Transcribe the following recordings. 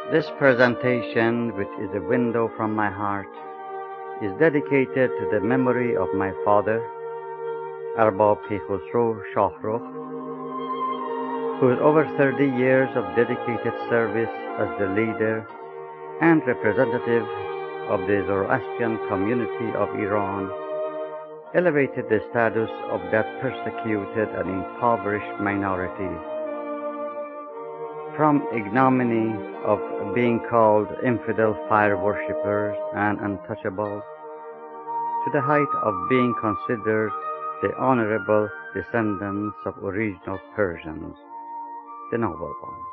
This presentation, which is a window from my heart, is dedicated to the memory of my father, Arbab Khosrow Shahrukh, whose over 30 years of dedicated service as the leader and representative of the Zoroastrian community of Iran elevated the status of that persecuted and impoverished minority from ignominy of being called infidel fire worshippers and untouchables to the height of being considered the honorable descendants of original Persians, the noble ones.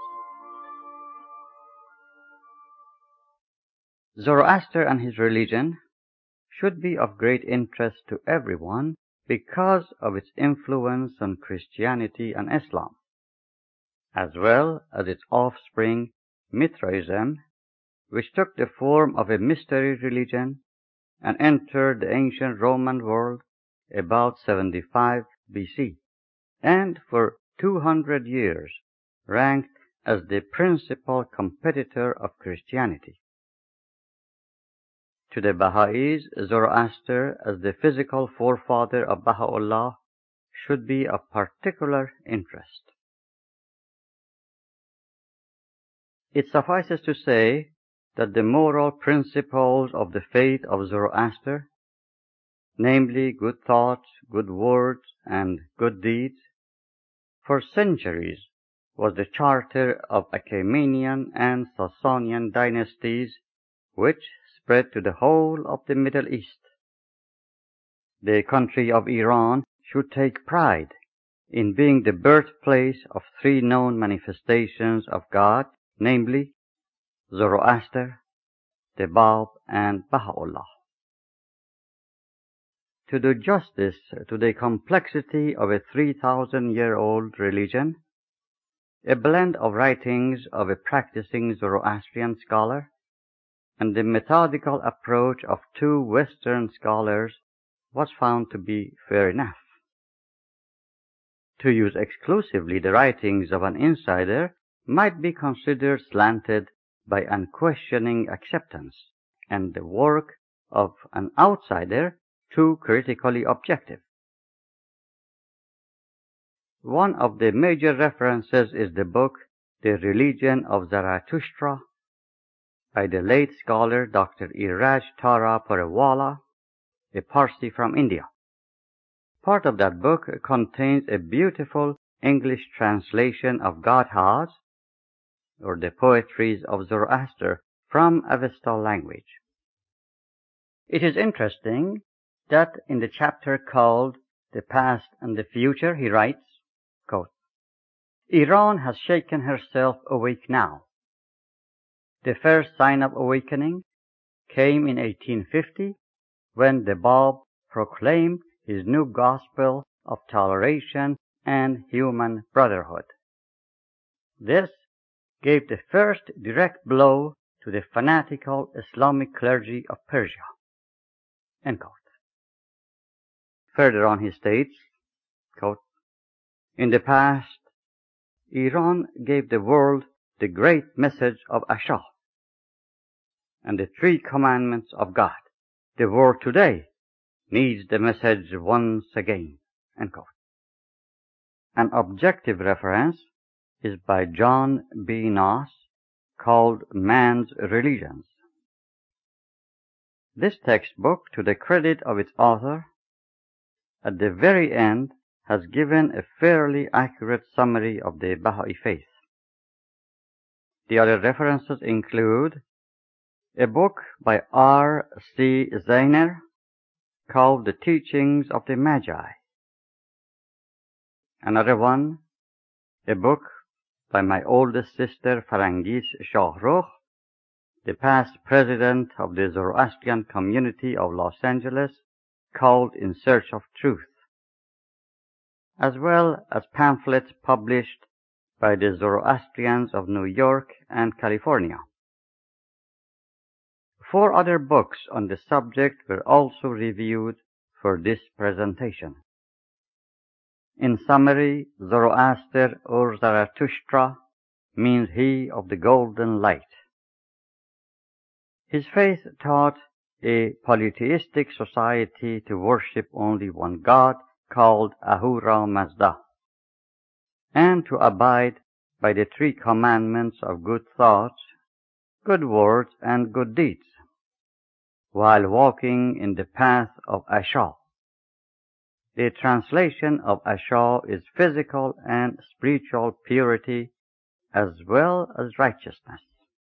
Zoroaster and his religion should be of great interest to everyone because of its influence on Christianity and Islam, as well as its offspring, Mithraism, which took the form of a mystery religion and entered the ancient Roman world about 75 BC, and for 200 years ranked as the principal competitor of Christianity. To the Baha'is, Zoroaster, as the physical forefather of Baha'u'llah, should be of particular interest. It suffices to say that the moral principles of the faith of Zoroaster, namely good thoughts, good words, and good deeds, for centuries was the charter of Achaemenian and Sasanian dynasties, which spread to the whole of the Middle East. The country of Iran should take pride in being the birthplace of three known manifestations of God, namely Zoroaster, the Bab, and Baha'u'llah. To do justice to the complexity of a 3,000-year-old religion, a blend of writings of a practicing Zoroastrian scholar and the methodical approach of two Western scholars was found to be fair enough. To use exclusively the writings of an insider might be considered slanted by unquestioning acceptance, and the work of an outsider too critically objective. One of the major references is the book The Religion of Zarathustra by the late scholar Dr. Iraj Tara Porewala, a Parsi from India. Part of that book contains a beautiful English translation of Gathas, or the poetries of Zoroaster, from Avestal language. It is interesting that in the chapter called The Past and the Future, he writes, quote, Iran has shaken herself awake now. The first sign of awakening came in 1850 when the Bab proclaimed his new gospel of toleration and human brotherhood. This gave the first direct blow to the fanatical Islamic clergy of Persia. End quote. Further on he states, quote, in the past, Iran gave the world the great message of Asha and the three commandments of God. The world today needs the message once again. End quote. An objective reference is by John B. Noss, called Man's Religions. This textbook, to the credit of its author, at the very end has given a fairly accurate summary of the Baha'i faith. The other references include a book by R. C. Zainer called The Teachings of the Magi. Another one, a book by my oldest sister Farangis Shahrukh, the past president of the Zoroastrian community of Los Angeles, called In Search of Truth, as well as pamphlets published by the Zoroastrians of New York and California. 4 other books on the subject were also reviewed for this presentation. In summary, Zoroaster or Zarathustra means he of the golden light. His faith taught a polytheistic society to worship only one God called Ahura Mazda, and to abide by the three commandments of good thoughts, good words, and good deeds, while walking in the path of Ashal. The translation of Ashal is physical and spiritual purity as well as righteousness.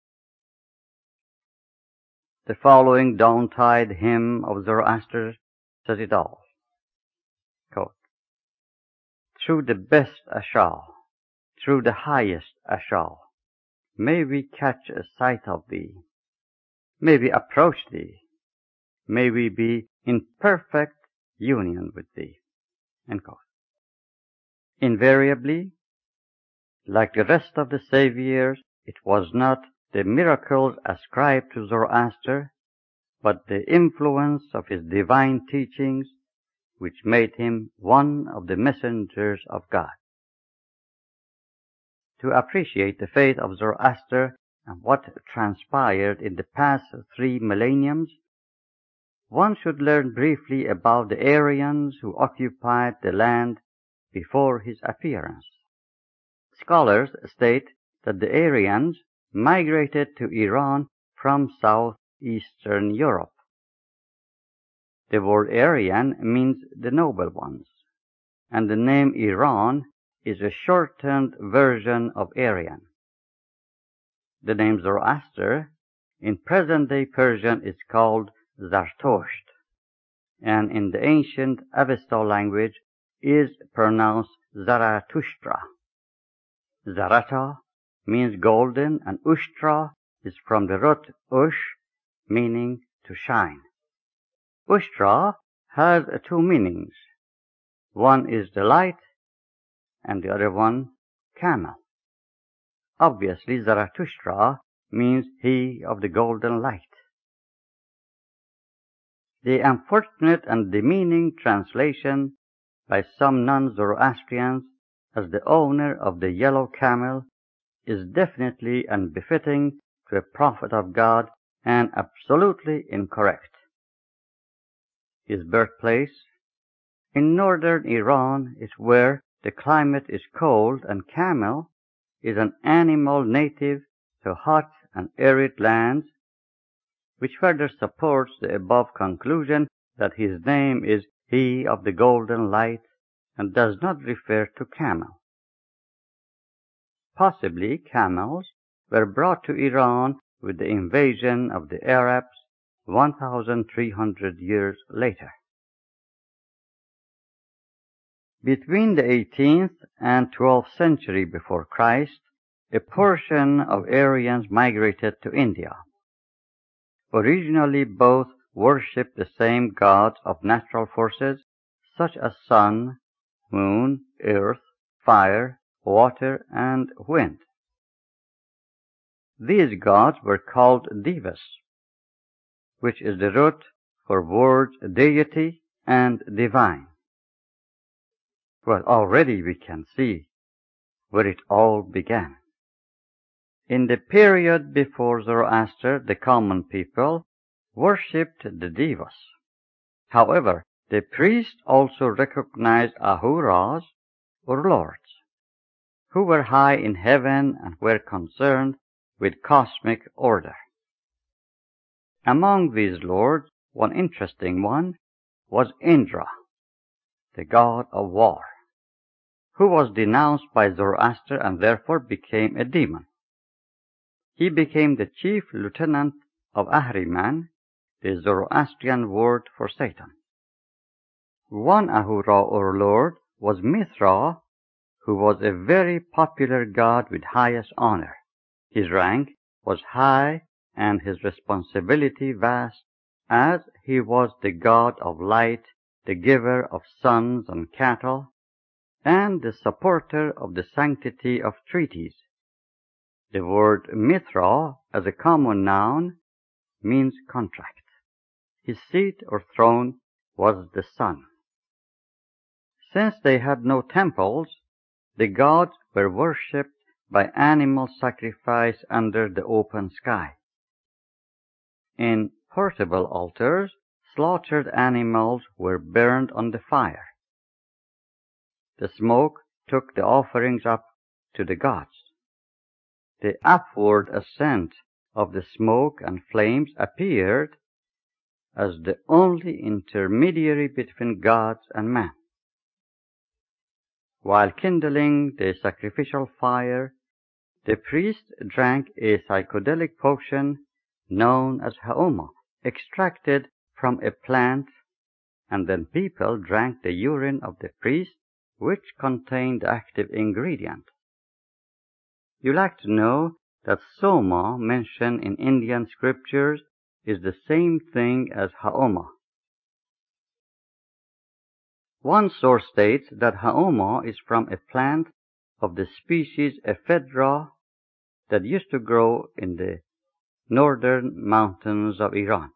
The following dawn-tide hymn of Zoroaster says it all. Quote, through the best Ashal, through the highest Ashal, may we catch a sight of thee, may we approach thee, may we be in perfect union with thee. End quote. Invariably, like the rest of the saviors, it was not the miracles ascribed to Zoroaster, but the influence of his divine teachings which made him one of the messengers of God. To appreciate the faith of Zoroaster and what transpired in the past 3 millenniums, one should learn briefly about the Aryans who occupied the land before his appearance. Scholars state that the Aryans migrated to Iran from southeastern Europe. The word Aryan means the noble ones, and the name Iran is a shortened version of Aryan. The name Zoroaster in present-day Persian is called Zartosht, and in the ancient Avesta language is pronounced Zarathustra. Zarata means golden, and Ushtra is from the root Ush, meaning to shine. Ushtra has 2 meanings. One is the light, and the other one, camel. Obviously, Zarathustra means he of the golden light. The unfortunate and demeaning translation by some non-Zoroastrians as the owner of the yellow camel is definitely unbefitting to a prophet of God and absolutely incorrect. His birthplace in northern Iran is where the climate is cold, and camel is an animal native to hot and arid lands, which further supports the above conclusion that his name is he of the golden light and does not refer to camel. Possibly camels were brought to Iran with the invasion of the Arabs 1,300 years later. Between the 18th and 12th century before Christ, a portion of Aryans migrated to India. Originally, both worshipped the same gods of natural forces, such as sun, moon, earth, fire, water, and wind. These gods were called Devas, which is the root for words deity and divine. Well, already we can see where it all began. In the period before Zoroaster, the common people worshipped the Devas. However, the priests also recognized Ahuras, or lords, who were high in heaven and were concerned with cosmic order. Among these lords, one interesting one was Indra, the god of war, who was denounced by Zoroaster and therefore became a demon. He became the chief lieutenant of Ahriman, the Zoroastrian word for Satan. One Ahura or lord was Mithra, who was a very popular god with highest honor. His rank was high and his responsibility vast, as he was the god of light, the giver of sons and cattle, and the supporter of the sanctity of treaties. The word Mithra, as a common noun, means contract. His seat or throne was the sun. Since they had no temples, the gods were worshipped by animal sacrifice under the open sky. In portable altars, slaughtered animals were burned on the fire. The smoke took the offerings up to the gods. The upward ascent of the smoke and flames appeared as the only intermediary between gods and man. While kindling the sacrificial fire, the priest drank a psychedelic potion known as haoma, extracted from a plant, and then people drank the urine of the priest, which contained the active ingredient. You like to know that soma mentioned in Indian scriptures is the same thing as haoma. One source states that haoma is from a plant of the species ephedra that used to grow in the northern mountains of Iran.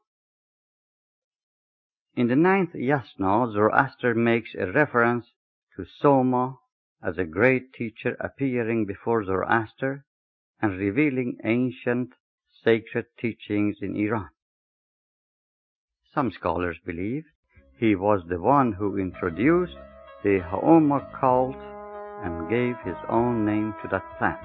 In the 9th Yasna, Zoroaster makes a reference to Soma as a great teacher appearing before Zoroaster and revealing ancient sacred teachings in Iran. Some scholars believe he was the one who introduced the Haoma cult and gave his own name to that plant.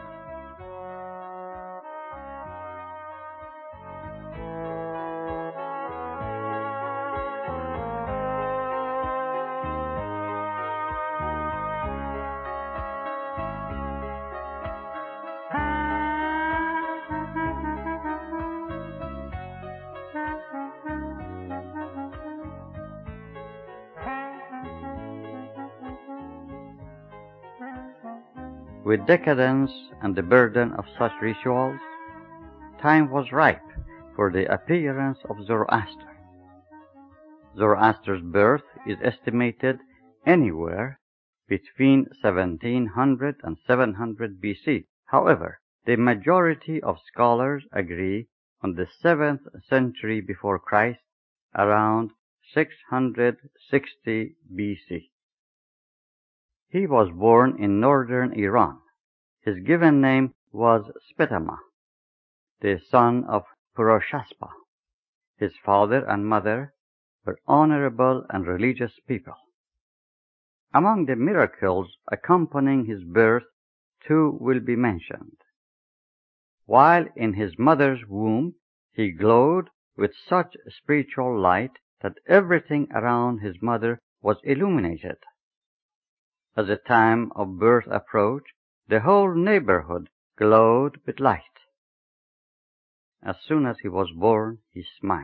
With decadence and the burden of such rituals, time was ripe for the appearance of Zoroaster. Zoroaster's birth is estimated anywhere between 1700 and 700 BC. However, the majority of scholars agree on the 7th century before Christ, around 660 BC. He was born in northern Iran. His given name was Spetama, the son of Puroshaspa. His father and mother were honorable and religious people. Among the miracles accompanying his birth, two will be mentioned. While in his mother's womb, he glowed with such spiritual light that everything around his mother was illuminated. As the time of birth approached, the whole neighborhood glowed with light. As soon as he was born, he smiled.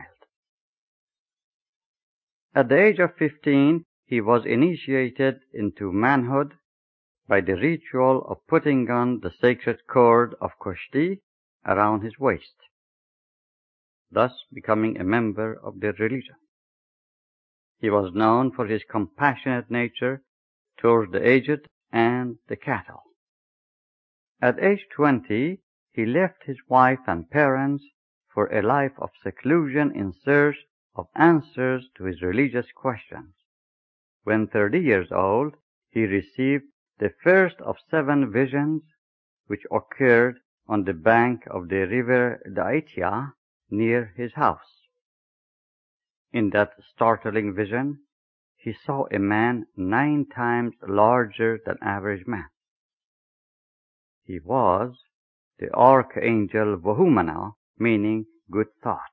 At the age of 15, he was initiated into manhood by the ritual of putting on the sacred cord of Kushti around his waist, thus becoming a member of their religion. He was known for his compassionate nature towards the aged and the cattle. At age 20, he left his wife and parents for a life of seclusion in search of answers to his religious questions. When 30 years old, he received the first of 7 visions which occurred on the bank of the river Daitya near his house. In that startling vision, he saw a man 9 times larger than average man. He was the archangel Vahumana, meaning good thoughts.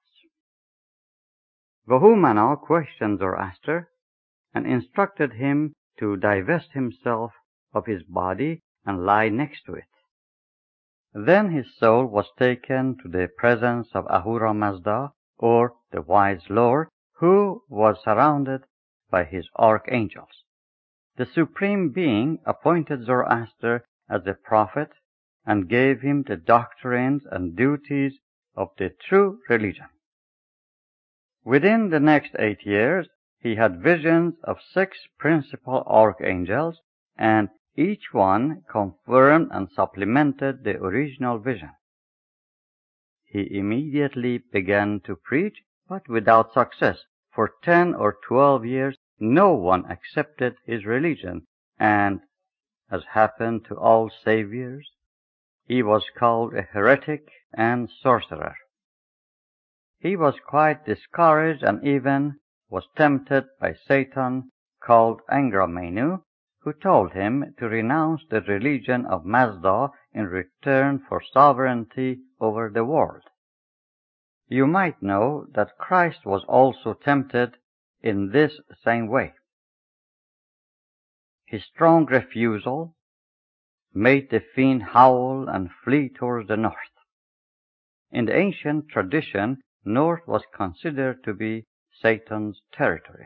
Vahumana questioned Zoroaster and instructed him to divest himself of his body and lie next to it. Then his soul was taken to the presence of Ahura Mazda, or the wise Lord, who was surrounded by his archangels. The Supreme Being appointed Zoroaster as a prophet and gave him the doctrines and duties of the true religion. Within the next 8 years, he had visions of 6 principal archangels, and each one confirmed and supplemented the original vision. He immediately began to preach, but without success. For 10 or 12 years, no one accepted his religion, and, as happened to all saviors, he was called a heretic and sorcerer. He was quite discouraged and even was tempted by Satan called Angramenu, who told him to renounce the religion of Mazda in return for sovereignty over the world. You might know that Christ was also tempted in this same way. His strong refusal made the fiend howl and flee towards the north. In the ancient tradition, north was considered to be Satan's territory.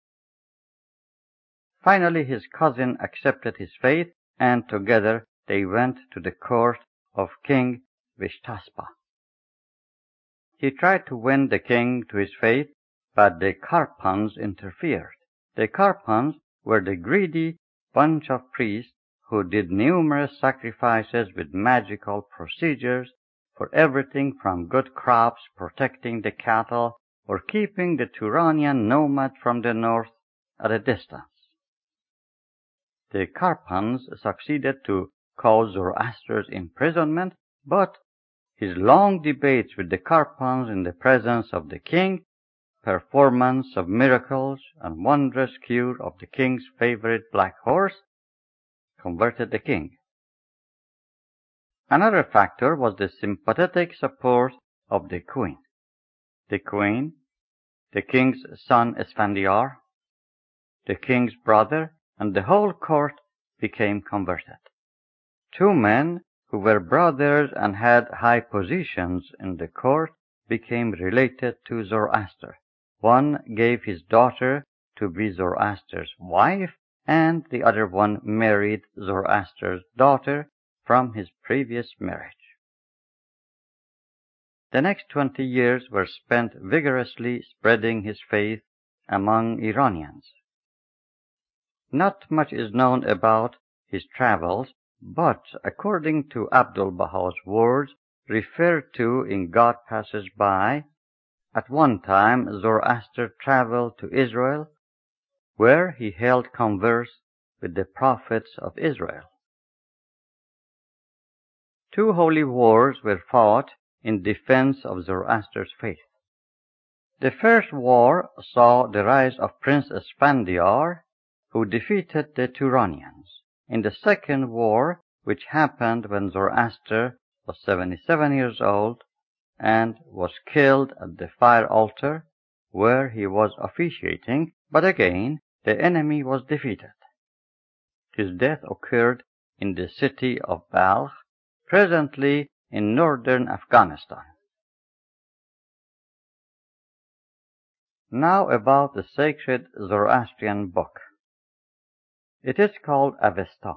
Finally, his cousin accepted his faith, and together they went to the court of King Vishtaspa. He tried to win the king to his faith, but the Karpans interfered. The Karpans were the greedy bunch of priests who did numerous sacrifices with magical procedures for everything from good crops, protecting the cattle, or keeping the Turanian nomad from the north at a distance. The Karpans succeeded to cause Zoroaster's imprisonment, but his long debates with the Karpans in the presence of the king, performance of miracles, and wondrous cure of the king's favorite black horse converted the king. Another factor was the sympathetic support of the queen. The queen, the king's son Esfandiar, the king's brother, and the whole court became converted. Two men who were brothers and had high positions in the court became related to Zoroaster. One gave his daughter to be Zoroaster's wife, and the other one married Zoroaster's daughter from his previous marriage. The next 20 years were spent vigorously spreading his faith among Iranians. Not much is known about his travels, but according to Abdu'l-Baha's words referred to in God Passes By, at one time Zoroaster traveled to Israel, where he held converse with the prophets of Israel. Two holy wars were fought in defense of Zoroaster's faith. The first war saw the rise of Prince Esfandiar, who defeated the Turanians. In the second war, which happened when Zoroaster was 77 years old and was killed at the fire altar where he was officiating, but again the enemy was defeated. His death occurred in the city of Balkh, presently in northern Afghanistan. Now about the sacred Zoroastrian book. It is called Avesta.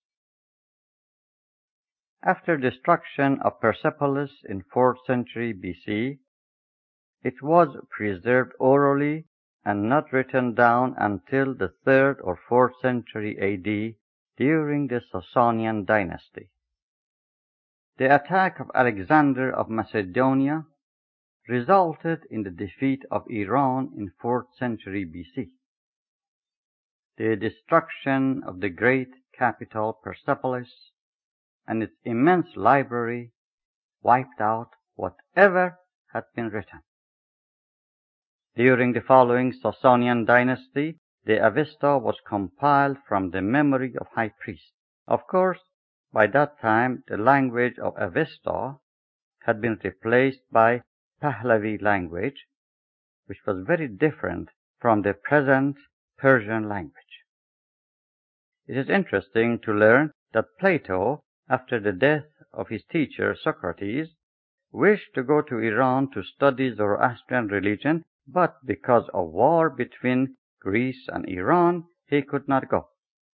After destruction of Persepolis in 4th century BC, it was preserved orally and not written down until the 3rd or 4th century AD during the Sasanian dynasty. The attack of Alexander of Macedonia resulted in the defeat of Iran in 4th century BC. The destruction of the great capital Persepolis and its immense library wiped out whatever had been written. During the following Sasanian dynasty, the Avesta was compiled from the memory of high priests. Of course, by that time, the language of Avesta had been replaced by Pahlavi language, which was very different from the present Persian language. It is interesting to learn that Plato, after the death of his teacher Socrates, wished to go to Iran to study Zoroastrian religion, but because of war between Greece and Iran, he could not go.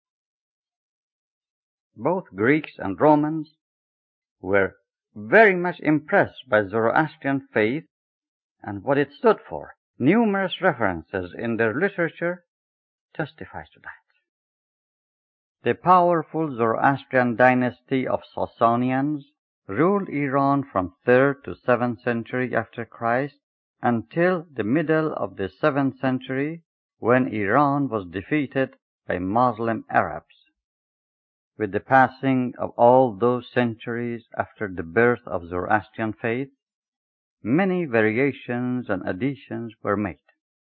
Both Greeks and Romans were very much impressed by Zoroastrian faith and what it stood for. Numerous references in their literature testify to that. The powerful Zoroastrian dynasty of Sasanians ruled Iran from 3rd to 7th century after Christ until the middle of the 7th century, when Iran was defeated by Muslim Arabs. With the passing of all those centuries after the birth of Zoroastrian faith, many variations and additions were made.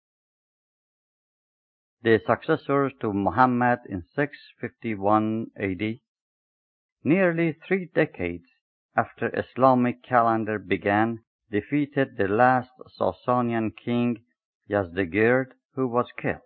The successors to Muhammad in 651 AD, nearly 3 decades after Islamic calendar began, defeated the last Sasanian king Yazdegerd, who was killed.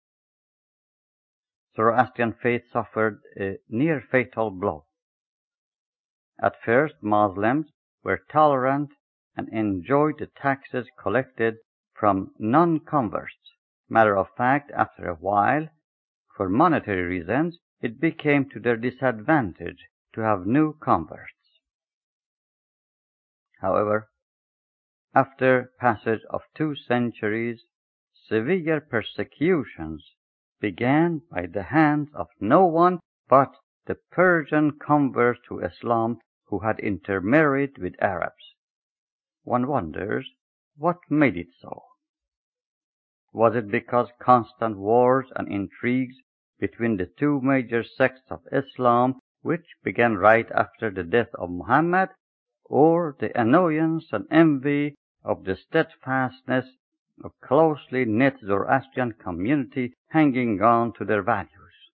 Zoroastrian faith suffered a near-fatal blow. At first, Muslims were tolerant and enjoyed the taxes collected from non-converts. Matter of fact, after a while, for monetary reasons, it became to their disadvantage to have new converts. However, after passage of 2 centuries, severe persecutions began by the hands of no one but the Persian converts to Islam who had intermarried with Arabs. One wonders what made it so. Was it because constant wars and intrigues between the 2 major sects of Islam, which began right after the death of Muhammad, or the annoyance and envy of the steadfastness of closely knit Zoroastrian community hanging on to their values?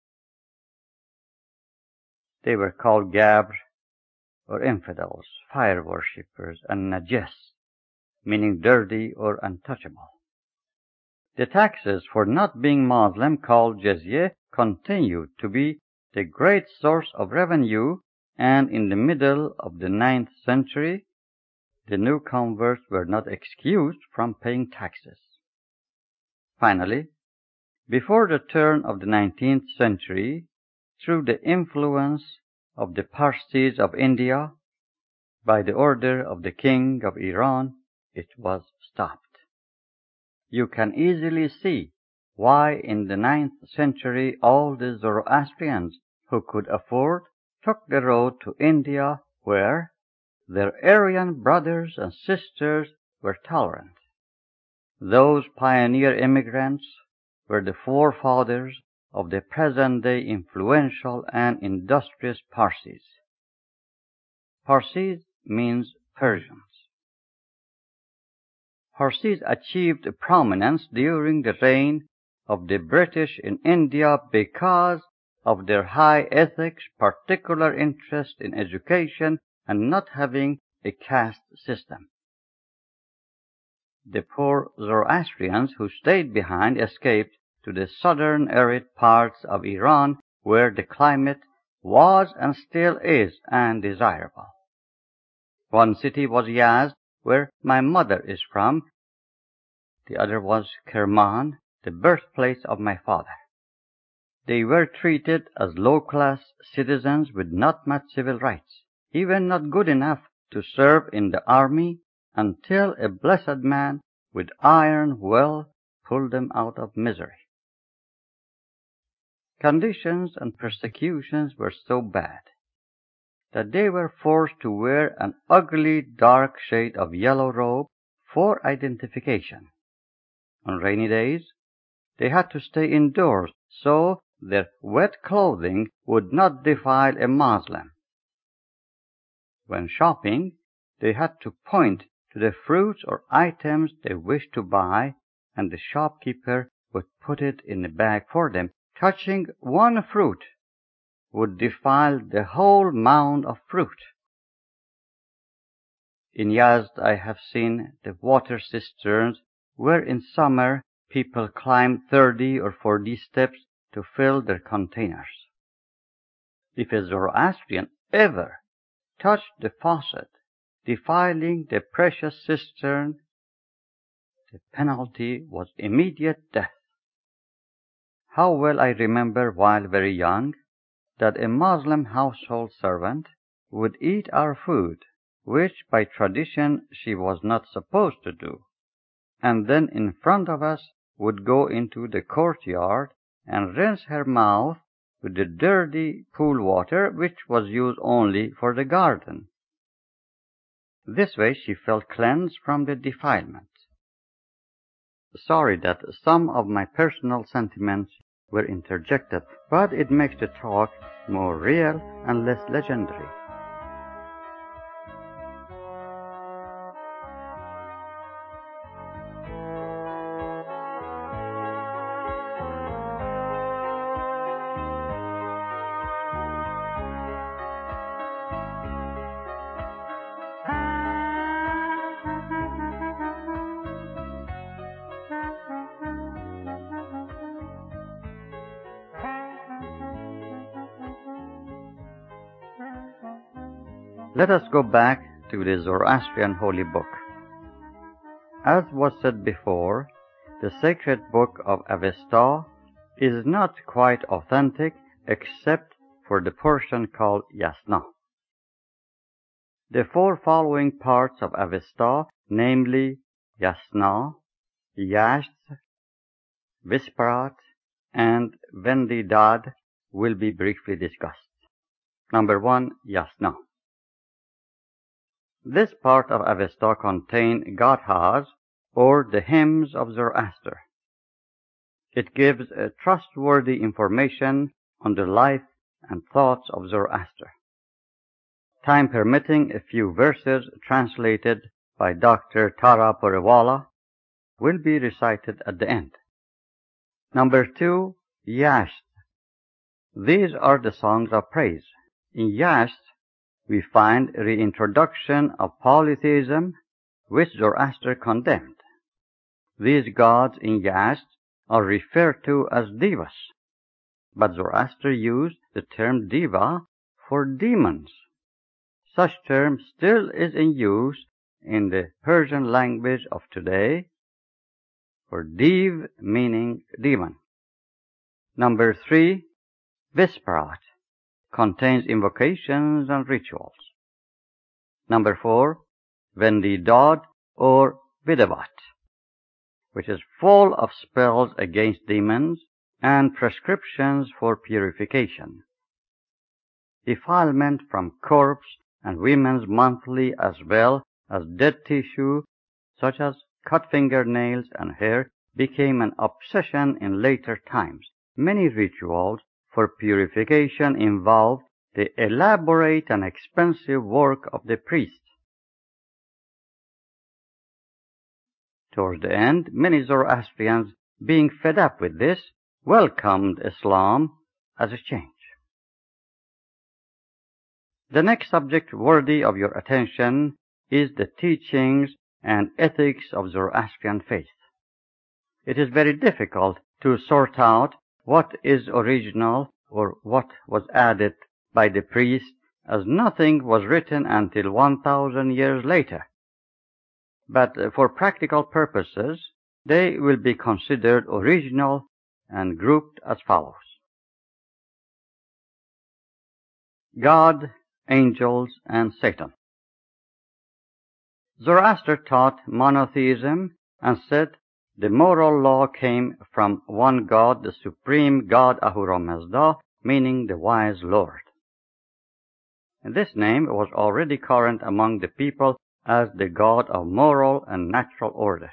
They were called Gabr, or infidels, fire worshippers, and Najas, meaning dirty or untouchable. The taxes for not being Muslim, called Jizya, continued to be the great source of revenue, and in the middle of the 9th century, the new converts were not excused from paying taxes. Finally, before the turn of the 19th century, through the influence of the Parsis of India, by the order of the King of Iran, it was stopped. You can easily see why in the 9th century all the Zoroastrians who could afford took the road to India, where their Aryan brothers and sisters were tolerant. Those pioneer immigrants were the forefathers of the present-day influential and industrious Parsis. Parsis means Persians. Parsis achieved prominence during the reign of the British in India because of their high ethics, particular interest in education, and not having a caste system. The poor Zoroastrians who stayed behind escaped to the southern arid parts of Iran, where the climate was and still is undesirable. One city was Yazd, where my mother is from. The other was Kerman, the birthplace of my father. They were treated as low-class citizens with not much civil rights, even not good enough to serve in the army, until a blessed man with iron will pulled them out of misery. Conditions and persecutions were so bad that they were forced to wear an ugly dark shade of yellow robe for identification. On rainy days, they had to stay indoors so their wet clothing would not defile a Muslim. When shopping, they had to point to the fruits or items they wished to buy, and the shopkeeper would put it in a bag for them. Touching one fruit would defile the whole mound of fruit. In Yazd, I have seen the water cisterns where in summer people climb 30 or 40 steps to fill their containers. If a Zoroastrian ever touched the faucet, defiling the precious cistern, the penalty was immediate death. How well I remember while very young that a Muslim household servant would eat our food, which by tradition she was not supposed to do, and then in front of us would go into the courtyard and rinse her mouth with the dirty pool water which was used only for the garden. This way she felt cleansed from the defilement. Sorry that some of my personal sentiments were interjected, but it makes the talk more real and less legendary. Let us go back to the Zoroastrian holy book. As was said before, the sacred book of Avesta is not quite authentic except for the portion called Yasna. The four following parts of Avesta, namely Yasna, Yashts, Visparat, and Vendidad, will be briefly discussed. Number 1. Yasna. This part of Avesta contains Gathas, or the hymns of Zoroaster. It gives trustworthy information on the life and thoughts of Zoroaster. Time permitting, a few verses translated by Dr. Tara Porewala will be recited at the end. Number 2. Yashts. These are the songs of praise. In Yashts, we find a reintroduction of polytheism, which Zoroaster condemned. These gods in Yashts are referred to as devas, but Zoroaster used the term deva for demons. Such term still is in use in the Persian language of today for dev meaning demon. Number 3. Visparat contains invocations and rituals. Number 4. Vendidad or Vidavat, which is full of spells against demons and prescriptions for purification. Defilement from corpse and women's monthly as well as dead tissue, such as cut fingernails and hair, became an obsession in later times. Many rituals for purification involved the elaborate and expensive work of the priest. Towards the end, many Zoroastrians, being fed up with this, welcomed Islam as a change. The next subject worthy of your attention is the teachings and ethics of Zoroastrian faith. It is very difficult to sort out what is original or what was added by the priest, as nothing was written until 1,000 years later. But for practical purposes, they will be considered original and grouped as follows. God, angels, and Satan. Zoroaster taught monotheism and said the moral law came from one God, the supreme God Ahura Mazda, meaning the wise Lord. And this name was already current among the people as the God of moral and natural order.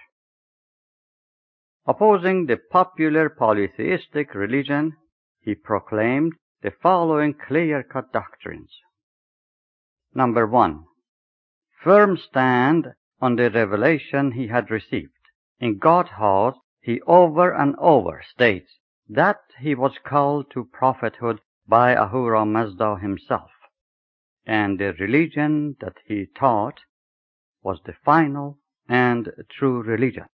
Opposing the popular polytheistic religion, he proclaimed the following clear-cut doctrines. Number 1. Firm stand on the revelation he had received. In God's house, he over and over states that he was called to prophethood by Ahura Mazda himself, and the religion that he taught was the final and true religion.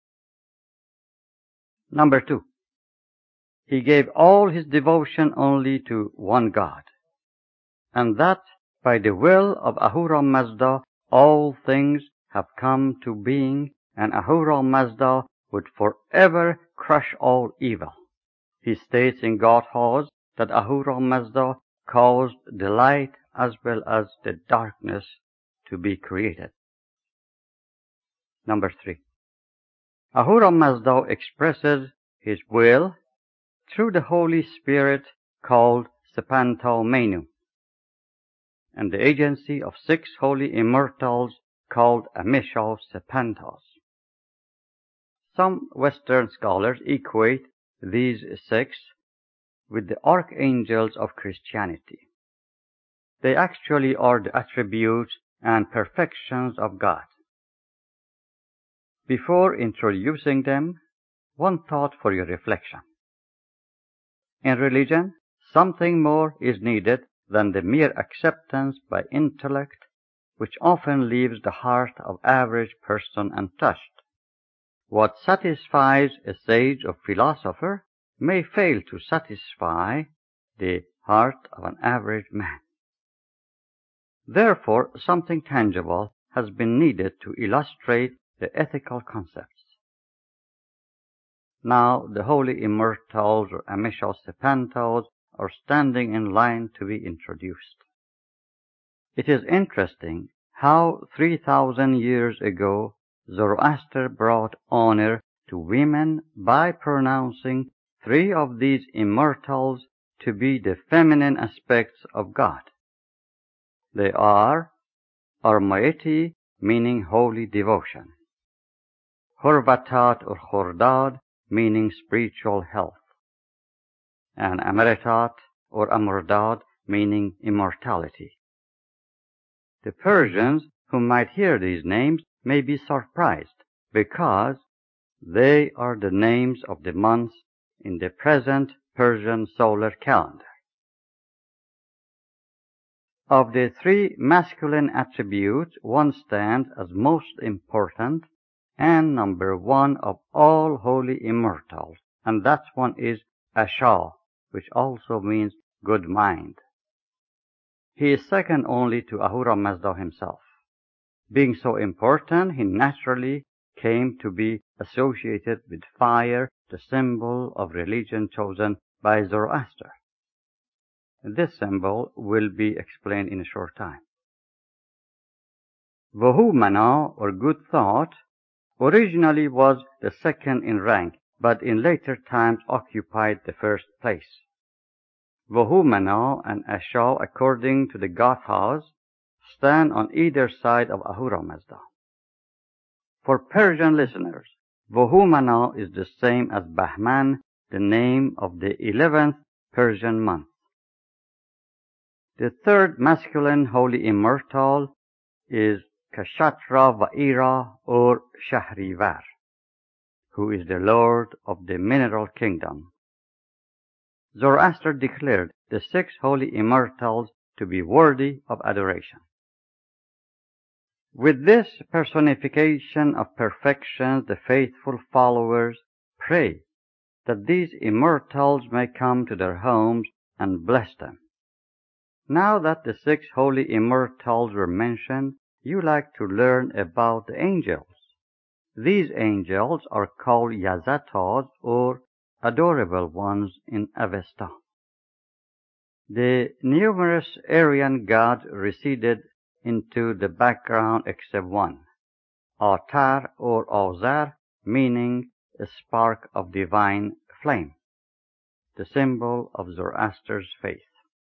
Number 2. He gave all his devotion only to one God, and that by the will of Ahura Mazda all things have come to being, and Ahura Mazda would forever crush all evil. He states in God's house that Ahura Mazda caused the light as well as the darkness to be created. Number 3. Ahura Mazda expresses his will through the Holy Spirit called Sepanto Menu, and the agency of 6 holy immortals called Amisho Sepantos. Some Western scholars equate these 6 with the archangels of Christianity. They actually are the attributes and perfections of God. Before introducing them, one thought for your reflection. In religion, something more is needed than the mere acceptance by intellect, which often leaves the heart of average person untouched. What satisfies a sage or philosopher may fail to satisfy the heart of an average man. Therefore, something tangible has been needed to illustrate the ethical concepts. Now, the holy immortals or Amishos Sepantos are standing in line to be introduced. It is interesting how 3,000 years ago Zoroaster brought honor to women by pronouncing three of these immortals to be the feminine aspects of God. They are Armoieti, meaning holy devotion, Horvatat or Khordad, meaning spiritual health, and Amretat or Amordad, meaning immortality. The Persians who might hear these names may be surprised because they are the names of the months in the present Persian solar calendar. Of the three masculine attributes, one stands as most important and number one of all holy immortals, and that one is Asha, which also means good mind. He is second only to Ahura Mazda himself. Being so important, he naturally came to be associated with fire, the symbol of religion chosen by Zoroaster. This symbol will be explained in a short time. Vahumana, or good thought, originally was the second in rank, but in later times occupied the first place. Vahumana and Asha, according to the Gathas, stand on either side of Ahura Mazda. For Persian listeners, Vahumana is the same as Bahman, the name of the 11th Persian month. The third masculine holy immortal is Kshatra Vaira or Shahrivar, who is the lord of the mineral kingdom. Zoroaster declared the 6 holy immortals to be worthy of adoration. With this personification of perfection, the faithful followers pray that these immortals may come to their homes and bless them. Now that the 6 holy immortals were mentioned, you like to learn about the angels. These angels are called Yazatas, or adorable ones in Avesta. The numerous Aryan gods receded into the background except one, Atar or Azar, meaning a spark of divine flame, the symbol of Zoroaster's faith.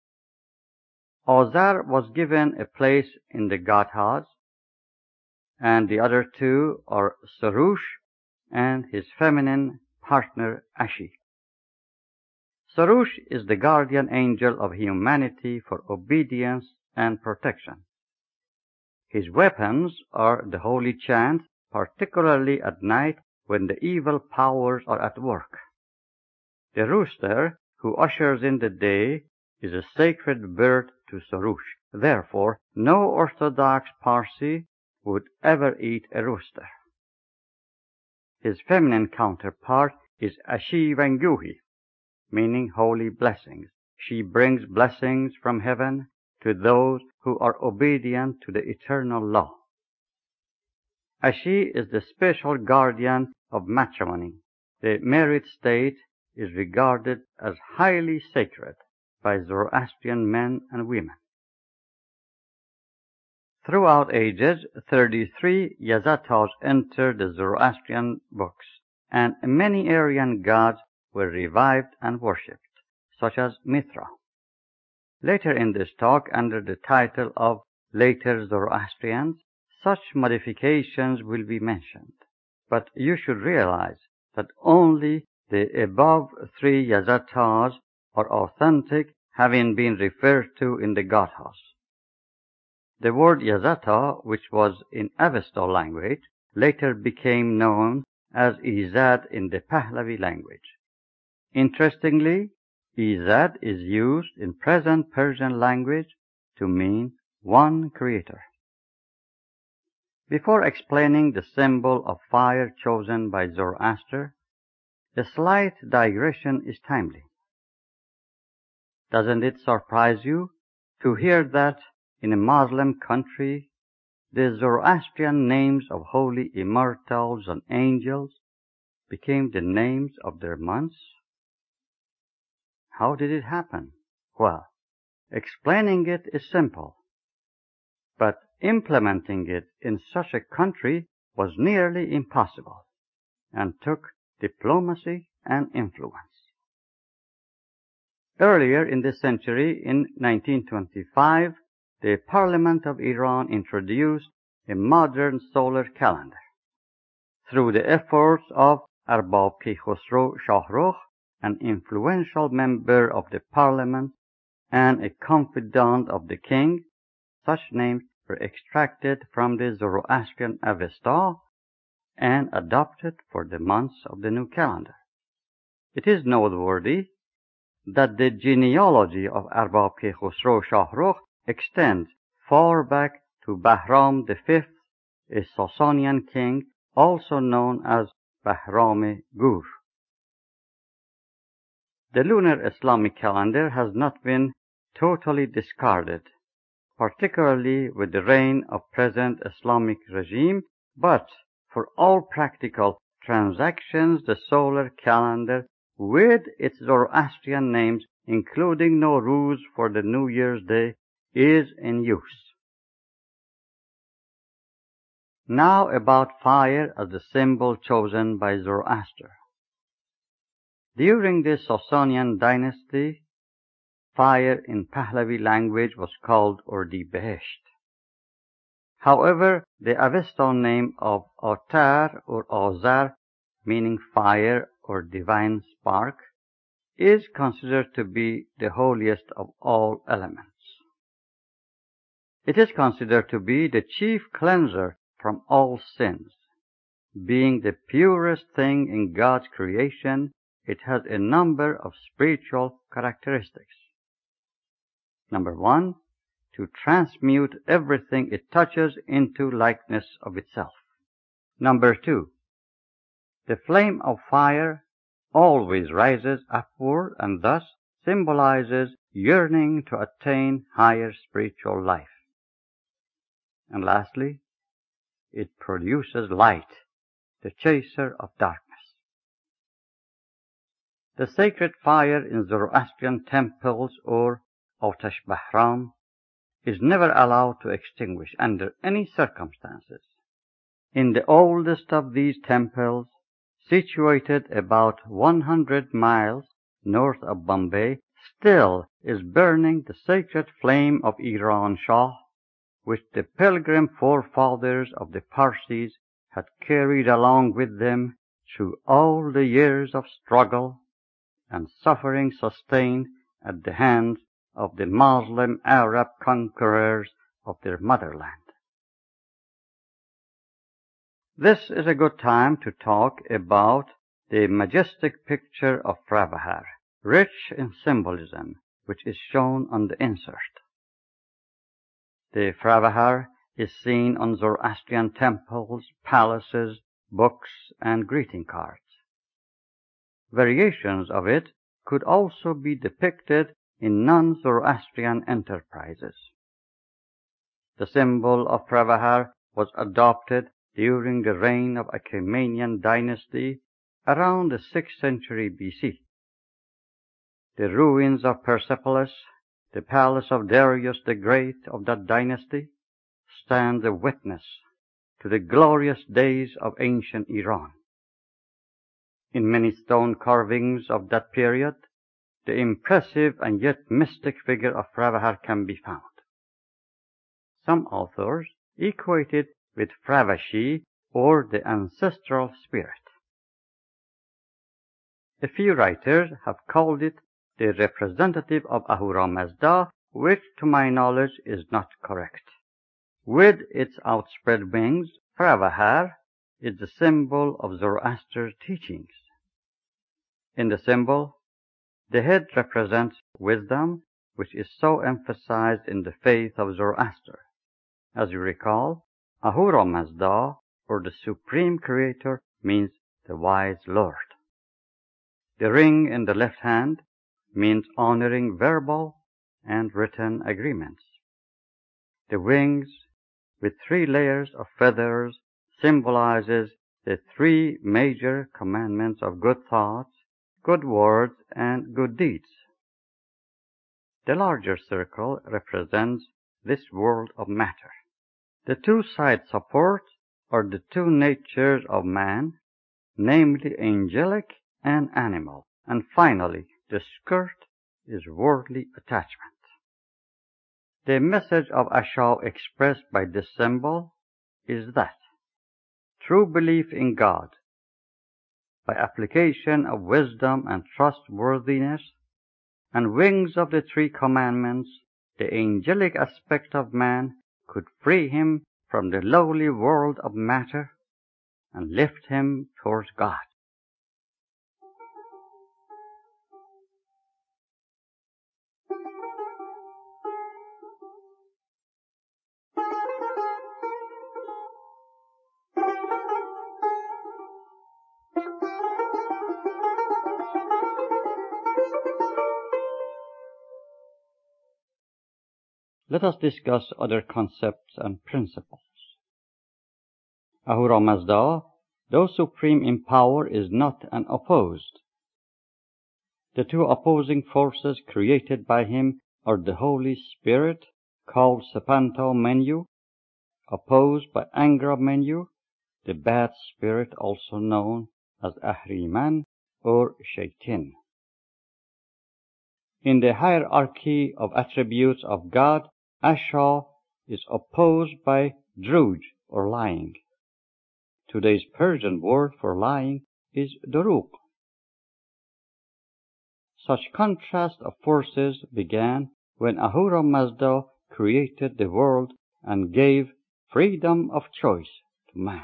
Azar was given a place in the Gathas, and the other two are Sarush and his feminine partner Ashi. Sarush is the guardian angel of humanity for obedience and protection. His weapons are the holy chants, particularly at night when the evil powers are at work. The rooster, who ushers in the day, is a sacred bird to Sarush. Therefore, no Orthodox Parsi would ever eat a rooster. His feminine counterpart is Ashi Vanguhi, meaning holy blessings. She brings blessings from heaven to those who are obedient to the eternal law. Ashi is the special guardian of matrimony. The married state is regarded as highly sacred by Zoroastrian men and women. Throughout ages, 33 Yazatas entered the Zoroastrian books, and many Aryan gods were revived and worshipped, such as Mithra. Later in this talk, under the title of Later Zoroastrians, such modifications will be mentioned. But you should realize that only the above 3 Yazatas are authentic, having been referred to in the Gathas. The word Yazata, which was in Avesta language, later became known as Izad in the Pahlavi language. Interestingly, Izad is used in present Persian language to mean one creator. Before explaining the symbol of fire chosen by Zoroaster, a slight digression is timely. Doesn't it surprise you to hear that in a Muslim country, the Zoroastrian names of holy immortals and angels became the names of their months? How did it happen? Well, explaining it is simple, but implementing it in such a country was nearly impossible and took diplomacy and influence. Earlier in this century, in 1925, the Parliament of Iran introduced a modern solar calendar. Through the efforts of Arbab Keykhosrow Shahrukh, an influential member of the parliament and a confidant of the king, such names were extracted from the Zoroastrian Avesta and adopted for the months of the new calendar. It is noteworthy that the genealogy of Arbab Keykhosrow Shahrukh extends far back to Bahram V, a Sasanian king also known as Bahram Gur. The lunar Islamic calendar has not been totally discarded, particularly with the reign of present Islamic regime, but for all practical transactions, the solar calendar with its Zoroastrian names, including Nowruz for the New Year's Day, is in use. Now about fire as the symbol chosen by Zoroaster. During the Sasanian dynasty, fire in Pahlavi language was called Urdi-Behesht. However, the Avestan name of Atar or Azar, meaning fire or divine spark, is considered to be the holiest of all elements. It is considered to be the chief cleanser from all sins. Being the purest thing in God's creation, it has a number of spiritual characteristics. Number 1, to transmute everything it touches into likeness of itself. Number 2, the flame of fire always rises upward and thus symbolizes yearning to attain higher spiritual life. And lastly, it produces light, the chaser of darkness. The sacred fire in Zoroastrian temples or Atash Bahram is never allowed to extinguish under any circumstances. In the oldest of these temples, situated about 100 miles north of Bombay, still is burning the sacred flame of Iran Shah, which the pilgrim forefathers of the Parsis had carried along with them through all the years of struggle and suffering sustained at the hands of the Muslim Arab conquerors of their motherland. This is a good time to talk about the majestic picture of Pravahar, rich in symbolism, which is shown on the insert. The Pravahar is seen on Zoroastrian temples, palaces, books, and greeting cards. Variations of it could also be depicted in non-Zoroastrian enterprises. The symbol of Pravahar was adopted during the reign of Achaemenian dynasty around the 6th century BC. The ruins of Persepolis, the palace of Darius the Great of that dynasty, stand a witness to the glorious days of ancient Iran. In many stone carvings of that period, the impressive and yet mystic figure of Pravahar can be found. Some authors equate it with Fravashi, or the ancestral spirit. A few writers have called it the representative of Ahura Mazda, which to my knowledge is not correct. With its outspread wings, Pravahar is the symbol of Zoroaster's teachings. In the symbol, the head represents wisdom, which is so emphasized in the faith of Zoroaster. As you recall, Ahura Mazda, or the Supreme Creator, means the wise Lord. The ring in the left hand means honoring verbal and written agreements. The wings, with 3 layers of feathers, symbolizes the 3 major commandments of good thoughts, good words, and good deeds. The larger circle represents this world of matter. The 2 side supports are the 2 natures of man, namely angelic and animal, and finally the skirt is worldly attachment. The message of Ashau expressed by this symbol is that true belief in God, by application of wisdom and trustworthiness, and wings of the 3 commandments, the angelic aspect of man could free him from the lowly world of matter and lift him towards God. Let us discuss other concepts and principles. Ahura Mazda, though supreme in power, is not unopposed. The 2 opposing forces created by him are the Holy Spirit, called Sepanto Menu, opposed by Angra Menu, the bad spirit also known as Ahriman or Shaitan. In the hierarchy of attributes of God, Ashau is opposed by Druj or lying. Today's Persian word for lying is Duruq. Such contrast of forces began when Ahura Mazda created the world and gave freedom of choice to man.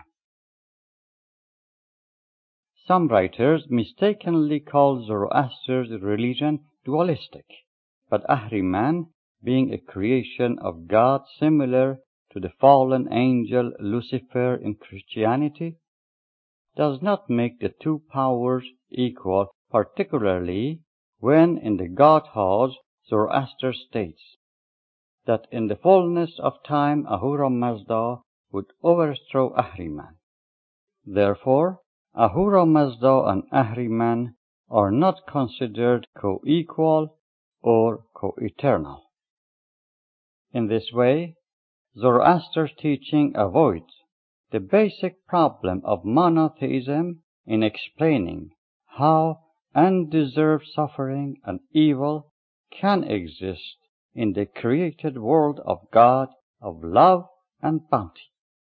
Some writers mistakenly call Zoroaster's religion dualistic, but Ahriman, being a creation of God similar to the fallen angel Lucifer in Christianity, does not make the 2 powers equal, particularly when in the God House Zoroaster states that in the fullness of time Ahura Mazda would overthrow Ahriman. Therefore, Ahura Mazda and Ahriman are not considered co-equal or co-eternal. In this way, Zoroaster's teaching avoids the basic problem of monotheism in explaining how undeserved suffering and evil can exist in the created world of God of love and bounty.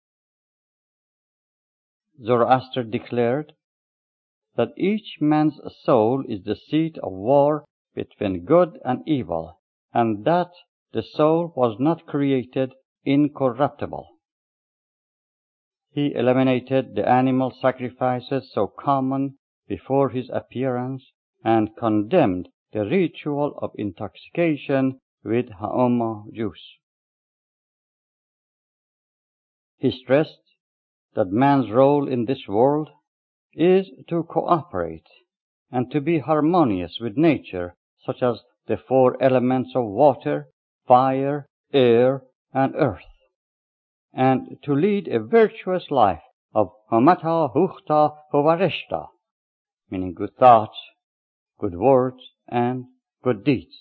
Zoroaster declared that each man's soul is the seat of war between good and evil, and that the soul was not created incorruptible. He eliminated the animal sacrifices so common before his appearance and condemned the ritual of intoxication with Haoma juice. He stressed that man's role in this world is to cooperate and to be harmonious with nature, such as the 4 elements of water, fire, air, and earth, and to lead a virtuous life of Homata Huchta Hovareshta, meaning good thoughts, good words, and good deeds.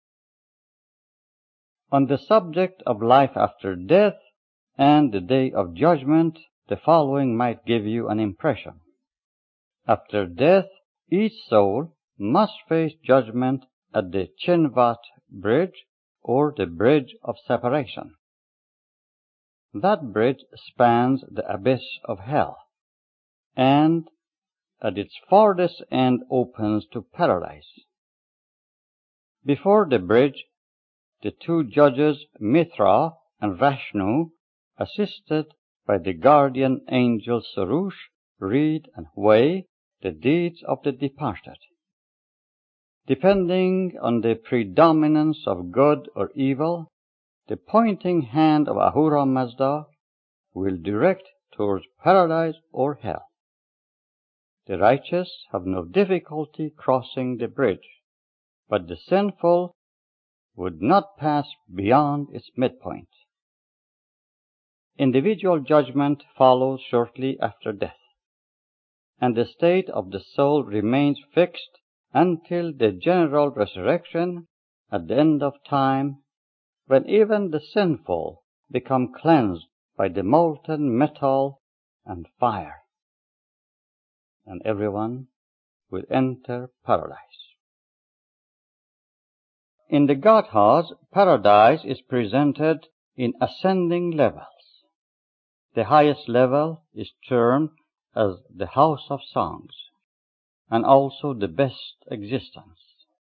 On the subject of life after death and the day of judgment, the following might give you an impression. After death, each soul must face judgment at the Chinvat bridge, or the bridge of separation. That bridge spans the abyss of hell, and at its farthest end opens to paradise. Before the bridge, the 2 judges Mithra and Rashnu, assisted by the guardian angel Sarush, read and weigh the deeds of the departed. Depending on the predominance of good or evil, the pointing hand of Ahura Mazda will direct towards paradise or hell. The righteous have no difficulty crossing the bridge, but the sinful would not pass beyond its midpoint. Individual judgment follows shortly after death, and the state of the soul remains fixed until the general resurrection at the end of time, when even the sinful become cleansed by the molten metal and fire, and everyone will enter paradise. In the God house, paradise is presented in ascending levels. The highest level is termed as the house of songs, and also the best existence.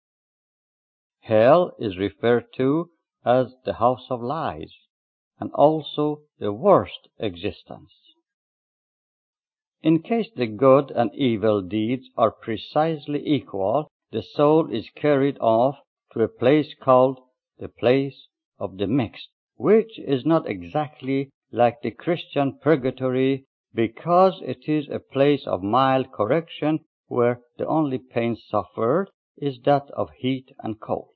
Hell is referred to as the house of lies, and also the worst existence. In case the good and evil deeds are precisely equal, the soul is carried off to a place called the place of the mixed, which is not exactly like the Christian purgatory, because it is a place of mild correction where the only pain suffered is that of heat and cold.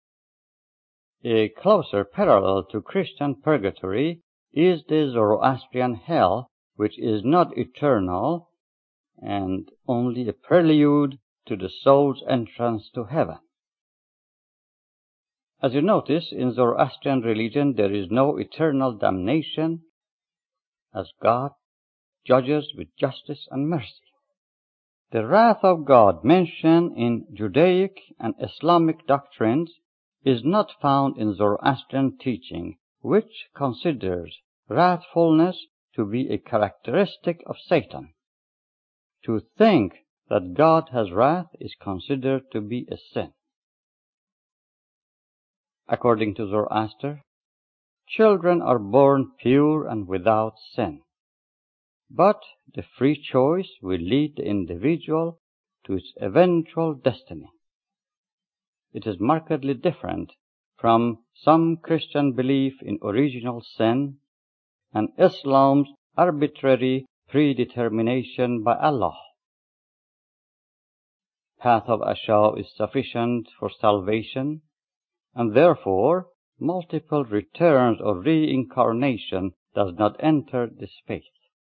A closer parallel to Christian purgatory is the Zoroastrian hell, which is not eternal and only a prelude to the soul's entrance to heaven. As you notice, in Zoroastrian religion there is no eternal damnation, as God judges with justice and mercy. The wrath of God mentioned in Judaic and Islamic doctrines is not found in Zoroastrian teaching, which considers wrathfulness to be a characteristic of Satan. To think that God has wrath is considered to be a sin. According to Zoroaster, children are born pure and without sin, but the free choice will lead the individual to its eventual destiny. It is markedly different from some Christian belief in original sin and Islam's arbitrary predetermination by Allah. Path of Ashaw is sufficient for salvation, and therefore multiple returns or reincarnation does not enter this faith.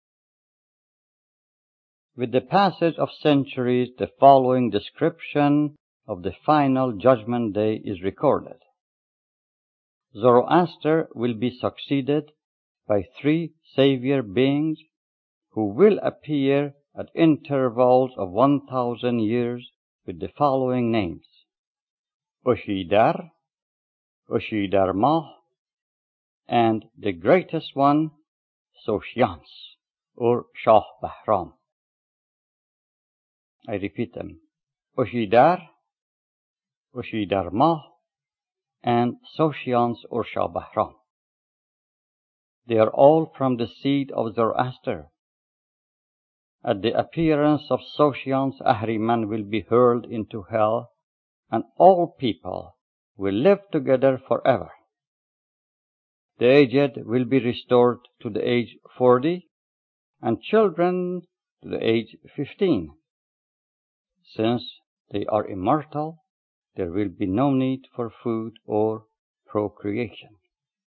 With the passage of centuries, the following description of the final judgment day is recorded. Zoroaster will be succeeded by 3 savior beings who will appear at intervals of 1,000 years with the following names: Ushidar, Ushidarmah, and the greatest one, Soshiyans, or Shah Bahram. I repeat them: Ushidar, Ushidarmah, and Soshiyans or Shah Bahram. They are all from the seed of Zoroaster. At the appearance of Soshiyans, Ahriman will be hurled into hell, and all people will live together forever. The aged will be restored to the age 40, and children to the age 15. Since they are immortal, there will be no need for food or procreation.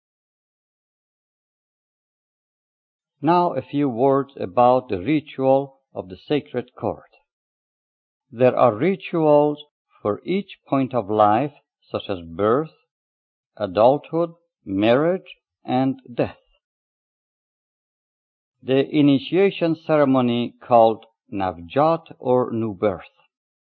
Now a few words about the ritual of the sacred court. There are rituals for each point of life, such as birth, adulthood, marriage, and death. The initiation ceremony called Navjat or new birth.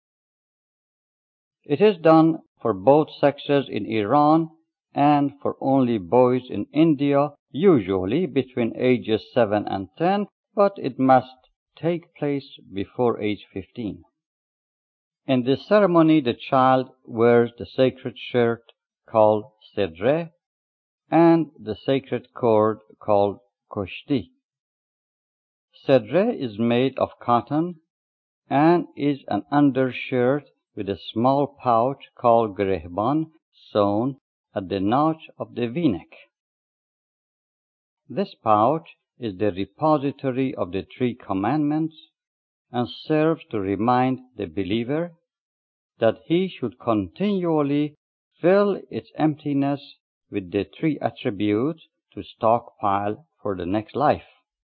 It is done for both sexes in Iran and for only boys in India, usually between ages 7 and 10, but it must take place before age 15. In this ceremony, the child wears the sacred shirt called sedre and the sacred cord called koshti. Sedre is made of cotton and is an undershirt with a small pouch called grehban sewn at the notch of the v-neck. This pouch is the repository of the 3 commandments and serves to remind the believer that he should continually fill its emptiness with the 3 attributes to stockpile for the next life.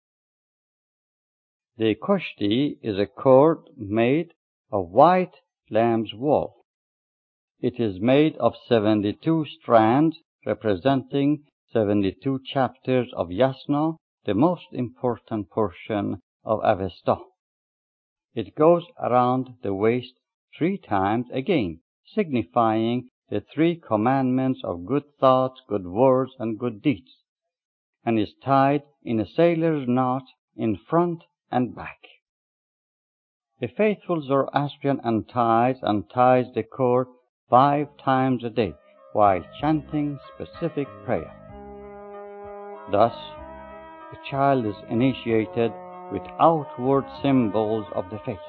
The Koshti is a cord made of white lamb's wool. It is made of 72 strands representing 72 chapters of Yasna, the most important portion of Avesta. It goes around the waist 3 times again, signifying the 3 commandments of good thoughts, good words, and good deeds, and is tied in a sailor's knot in front and back. A faithful Zoroastrian unties the cord 5 times a day while chanting specific prayer. Thus, the child is initiated with outward symbols of the faith.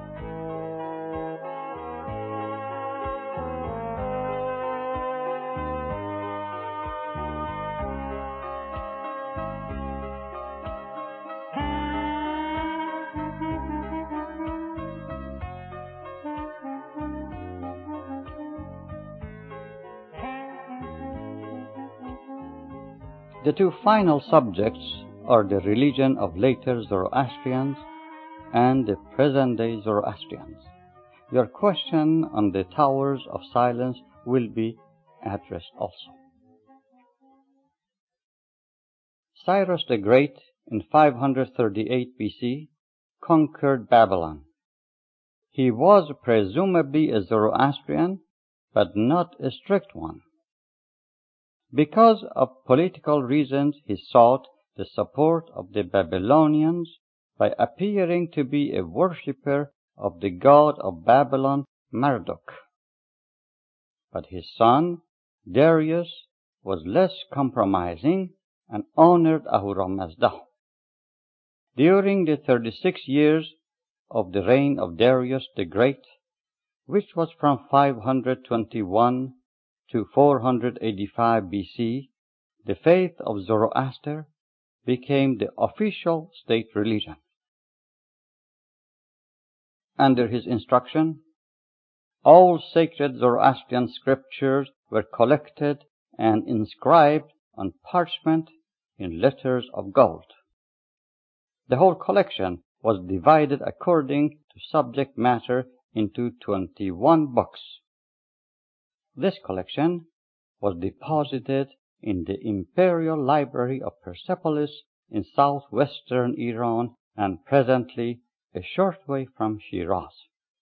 The 2 final subjects are the religion of later Zoroastrians and the present-day Zoroastrians. Your question on the Towers of Silence will be addressed also. Cyrus the Great in 538 BC conquered Babylon. He was presumably a Zoroastrian, but not a strict one. Because of political reasons, he sought the support of the Babylonians by appearing to be a worshipper of the god of Babylon, Marduk. But his son, Darius, was less compromising and honored Ahura Mazda. During the 36 years of the reign of Darius the Great, which was from 521 to 485 BC, the faith of Zoroaster became the official state religion. Under his instruction, all sacred Zoroastrian scriptures were collected and inscribed on parchment in letters of gold. The whole collection was divided according to subject matter into 21 books. This collection was deposited in the Imperial Library of Persepolis in southwestern Iran and presently a short way from Shiraz.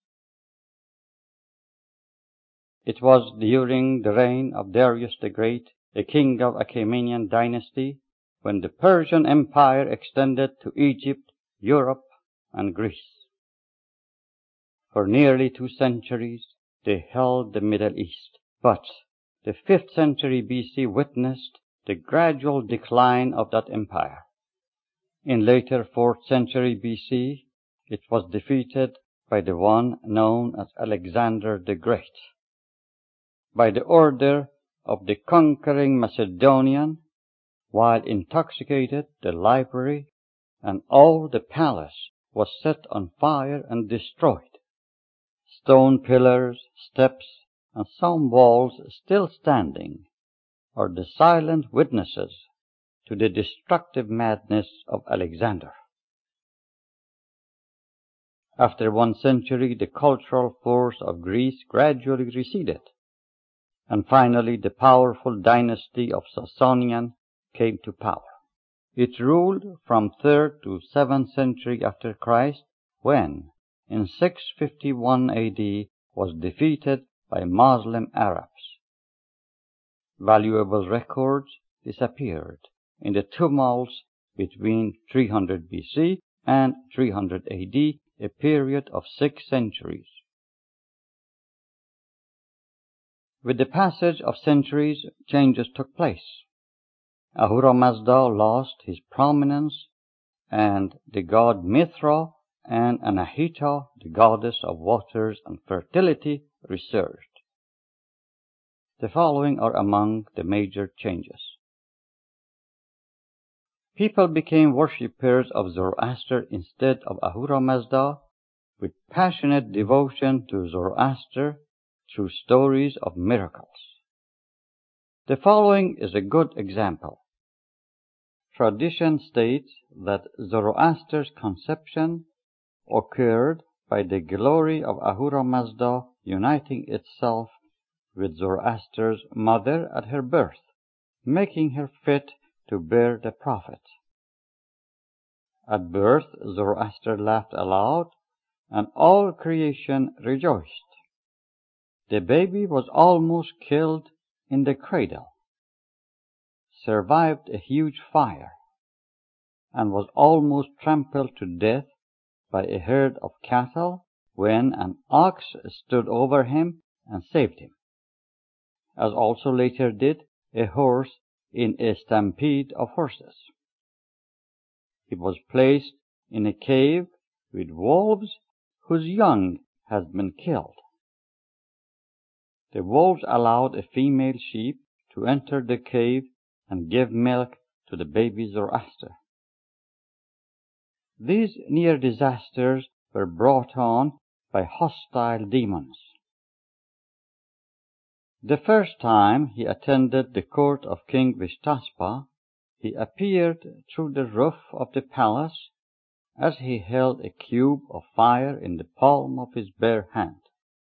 It was during the reign of Darius the Great, the king of Achaemenian dynasty, when the Persian Empire extended to Egypt, Europe, and Greece. For nearly 2 centuries, they held the Middle East, but the 5th century BC witnessed the gradual decline of that empire. In later 4th century BC, it was defeated by the one known as Alexander the Great. By the order of the conquering Macedonian, while intoxicated, the library and all the palace was set on fire and destroyed. Stone pillars, steps, and some walls still standing are the silent witnesses to the destructive madness of Alexander. After 1 century, the cultural force of Greece gradually receded, and finally the powerful dynasty of Sasanian came to power. It ruled from 3rd to 7th century after Christ, when, in 651 AD, was defeated by Muslim Arabs. Valuable records disappeared in the tumults between 300 BC and 300 AD, a period of 6 centuries. With the passage of centuries, changes took place. Ahura Mazda lost his prominence, and the god Mithra and Anahita, the goddess of waters and fertility, resurged. The following are among the major changes. People became worshippers of Zoroaster instead of Ahura Mazda, with passionate devotion to Zoroaster through stories of miracles. The following is a good example. Tradition states that Zoroaster's conception occurred by the glory of Ahura Mazda uniting itself with Zoroaster's mother at her birth, making her fit to bear the prophet. At birth, Zoroaster laughed aloud, and all creation rejoiced. The baby was almost killed in the cradle, survived a huge fire, and was almost trampled to death by a herd of cattle when an ox stood over him and saved him, as also later did a horse in a stampede of horses. He was placed in a cave with wolves whose young had been killed. The wolves allowed a female sheep to enter the cave and give milk to the baby Zoroaster. These near disasters were brought on by hostile demons. The first time he attended the court of King Vishtaspa, he appeared through the roof of the palace as he held a cube of fire in the palm of his bare hand.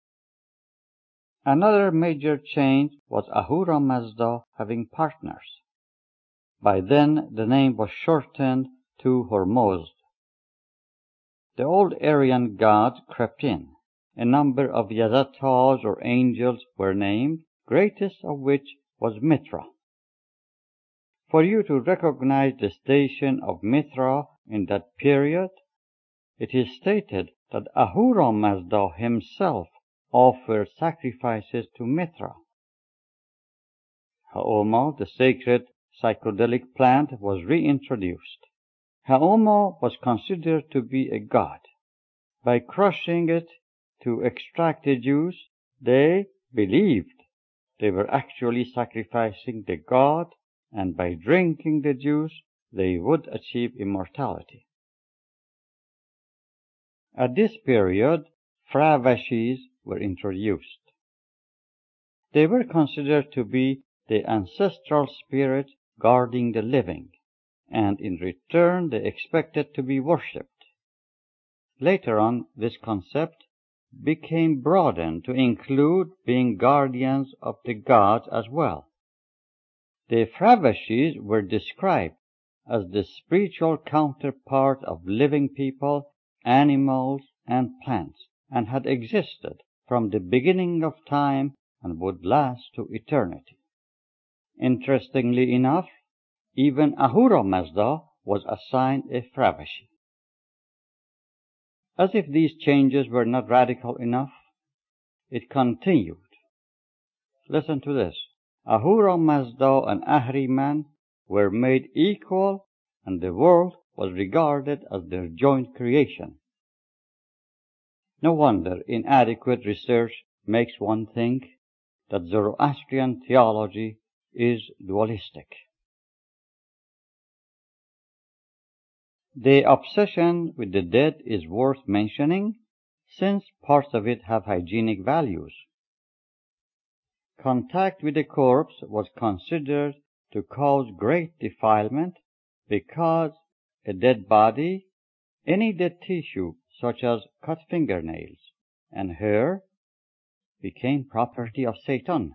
Another major change was Ahura Mazda having partners. By then the name was shortened to Hormozd. The old Aryan gods crept in. A number of Yazatas or angels were named, greatest of which was Mithra. For you to recognize the station of Mithra in that period, it is stated that Ahura Mazda himself offered sacrifices to Mithra. Haoma, the sacred psychedelic plant, was reintroduced. Haoma was considered to be a god. By crushing it to extract the juice, they believed they were actually sacrificing the god, and by drinking the juice, they would achieve immortality. At this period, Fravashis were introduced. They were considered to be the ancestral spirit guarding the living, and in return they expected to be worshipped. Later on, this concept became broadened to include being guardians of the gods as well. The Fravashis were described as the spiritual counterpart of living people, animals, and plants, and had existed from the beginning of time and would last to eternity. Interestingly enough, even Ahura Mazda was assigned a Fravashi. As if these changes were not radical enough, it continued. Listen to this. Ahura Mazda and Ahriman were made equal, and the world was regarded as their joint creation. No wonder inadequate research makes one think that Zoroastrian theology is dualistic. The obsession with the dead is worth mentioning, since parts of it have hygienic values. Contact with a corpse was considered to cause great defilement because a dead body, any dead tissue such as cut fingernails and hair, became property of Satan.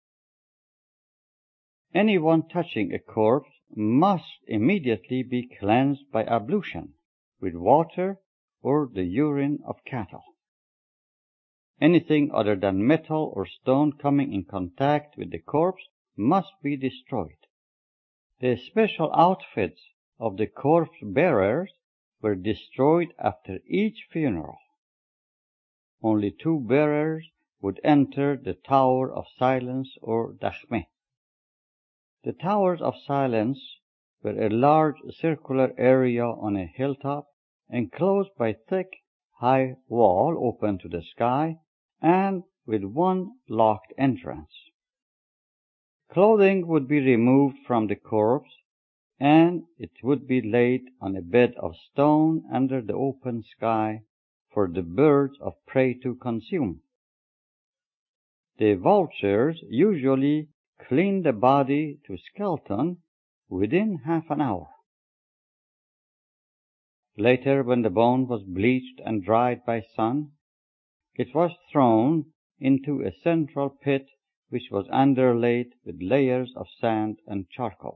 Anyone touching a corpse must immediately be cleansed by ablution with water or the urine of cattle. Anything other than metal or stone coming in contact with the corpse must be destroyed. The special outfits of the corpse bearers were destroyed after each funeral. Only 2 bearers would enter the Tower of Silence or Dakhmeh. The Towers of Silence were a large circular area on a hilltop enclosed by thick, high wall open to the sky and with one locked entrance. Clothing would be removed from the corpse and it would be laid on a bed of stone under the open sky for the birds of prey to consume. The vultures usually cleaned the body to skeleton within half an hour. Later, when the bone was bleached and dried by sun, it was thrown into a central pit which was underlaid with layers of sand and charcoal.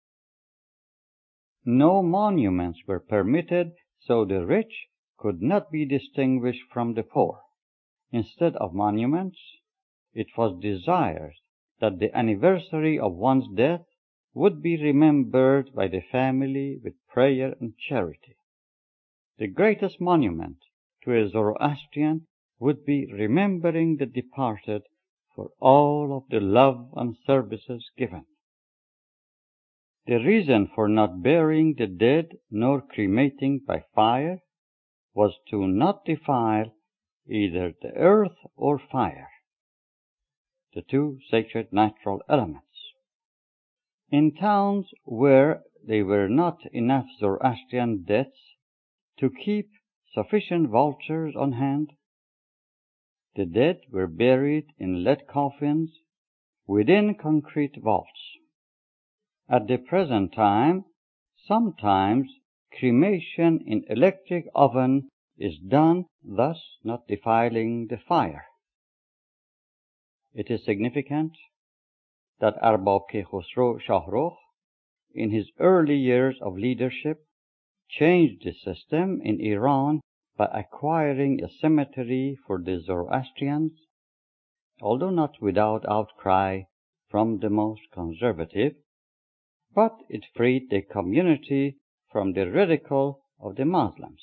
No monuments were permitted, so the rich could not be distinguished from the poor. Instead of monuments, it was desired that the anniversary of one's death would be remembered by the family with prayer and charity. The greatest monument to a Zoroastrian would be remembering the departed for all of the love and services given. The reason for not burying the dead nor cremating by fire was to not defile either the earth or fire, the two sacred natural elements. In towns where there were not enough Zoroastrian deaths to keep sufficient vultures on hand, the dead were buried in lead coffins within concrete vaults. At the present time, sometimes cremation in electric oven is done, thus not defiling the fire. It is significant that Arbab Khosrow Shahrukh, in his early years of leadership, changed the system in Iran by acquiring a cemetery for the Zoroastrians, although not without outcry from the most conservative, but it freed the community from the ridicule of the Muslims.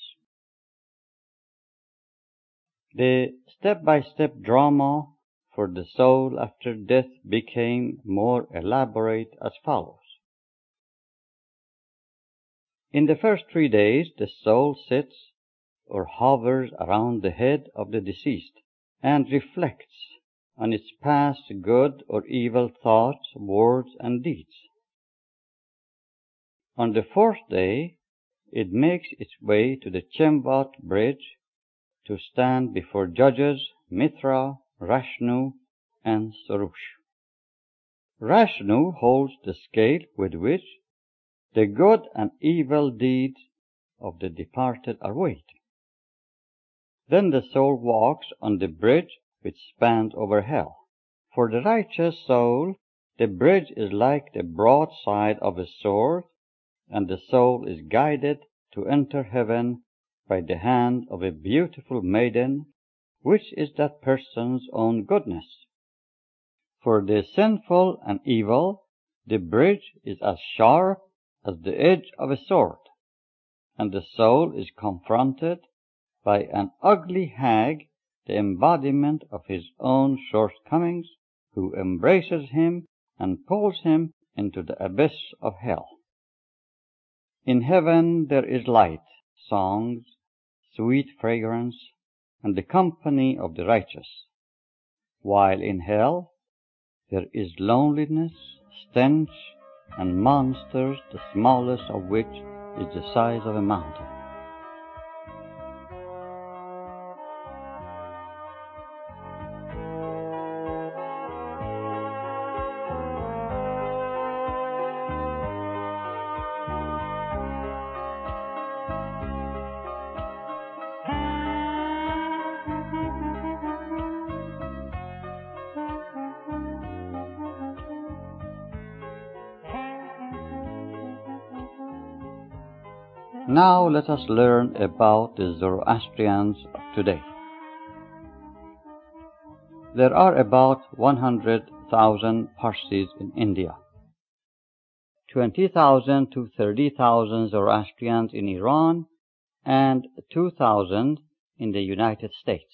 The step-by-step drama for the soul after death became more elaborate as follows. In the first 3 days, the soul sits or hovers around the head of the deceased and reflects on its past good or evil thoughts, words, and deeds. On the 4th day, it makes its way to the Chemvat bridge to stand before judges Mitra, Rashnu, and Sarush. Rashnu holds the scale with which the good and evil deeds of the departed are weighed. Then the soul walks on the bridge which spans over hell. For the righteous soul, the bridge is like the broadside of a sword, and the soul is guided to enter heaven by the hand of a beautiful maiden, which is that person's own goodness. For the sinful and evil, the bridge is as sharp as the edge of a sword, and the soul is confronted by an ugly hag, the embodiment of his own shortcomings, who embraces him and pulls him into the abyss of hell. In heaven there is light, songs, sweet fragrance, and the company of the righteous, while in hell there is loneliness, stench, and monsters, the smallest of which is the size of a mountain. Now let us learn about the Zoroastrians of today. There are about 100,000 Parsis in India, 20,000 to 30,000 Zoroastrians in Iran, and 2,000 in the United States.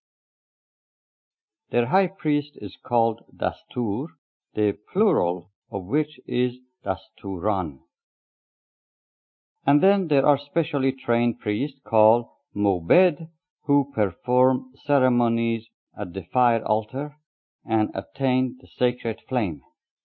Their high priest is called Dastur, the plural of which is Dasturan. And then there are specially trained priests called Mobed, who perform ceremonies at the fire altar and attain the sacred flame.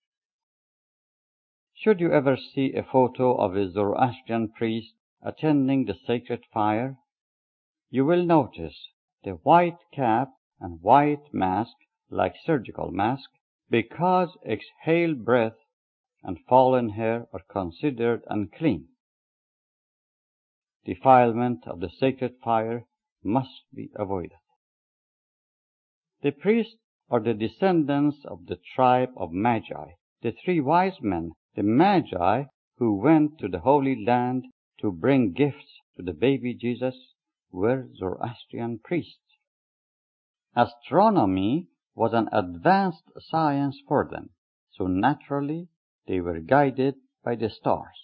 Should you ever see a photo of a Zoroastrian priest attending the sacred fire, you will notice the white cap and white mask, like surgical mask, because exhaled breath and fallen hair are considered unclean. defilement of the sacred fire must be avoided. The priests are the descendants of the tribe of Magi, the three wise men, the Magi who went to the Holy Land to bring gifts to the baby Jesus, were Zoroastrian priests. Astronomy was an advanced science for them, so naturally they were guided by the stars.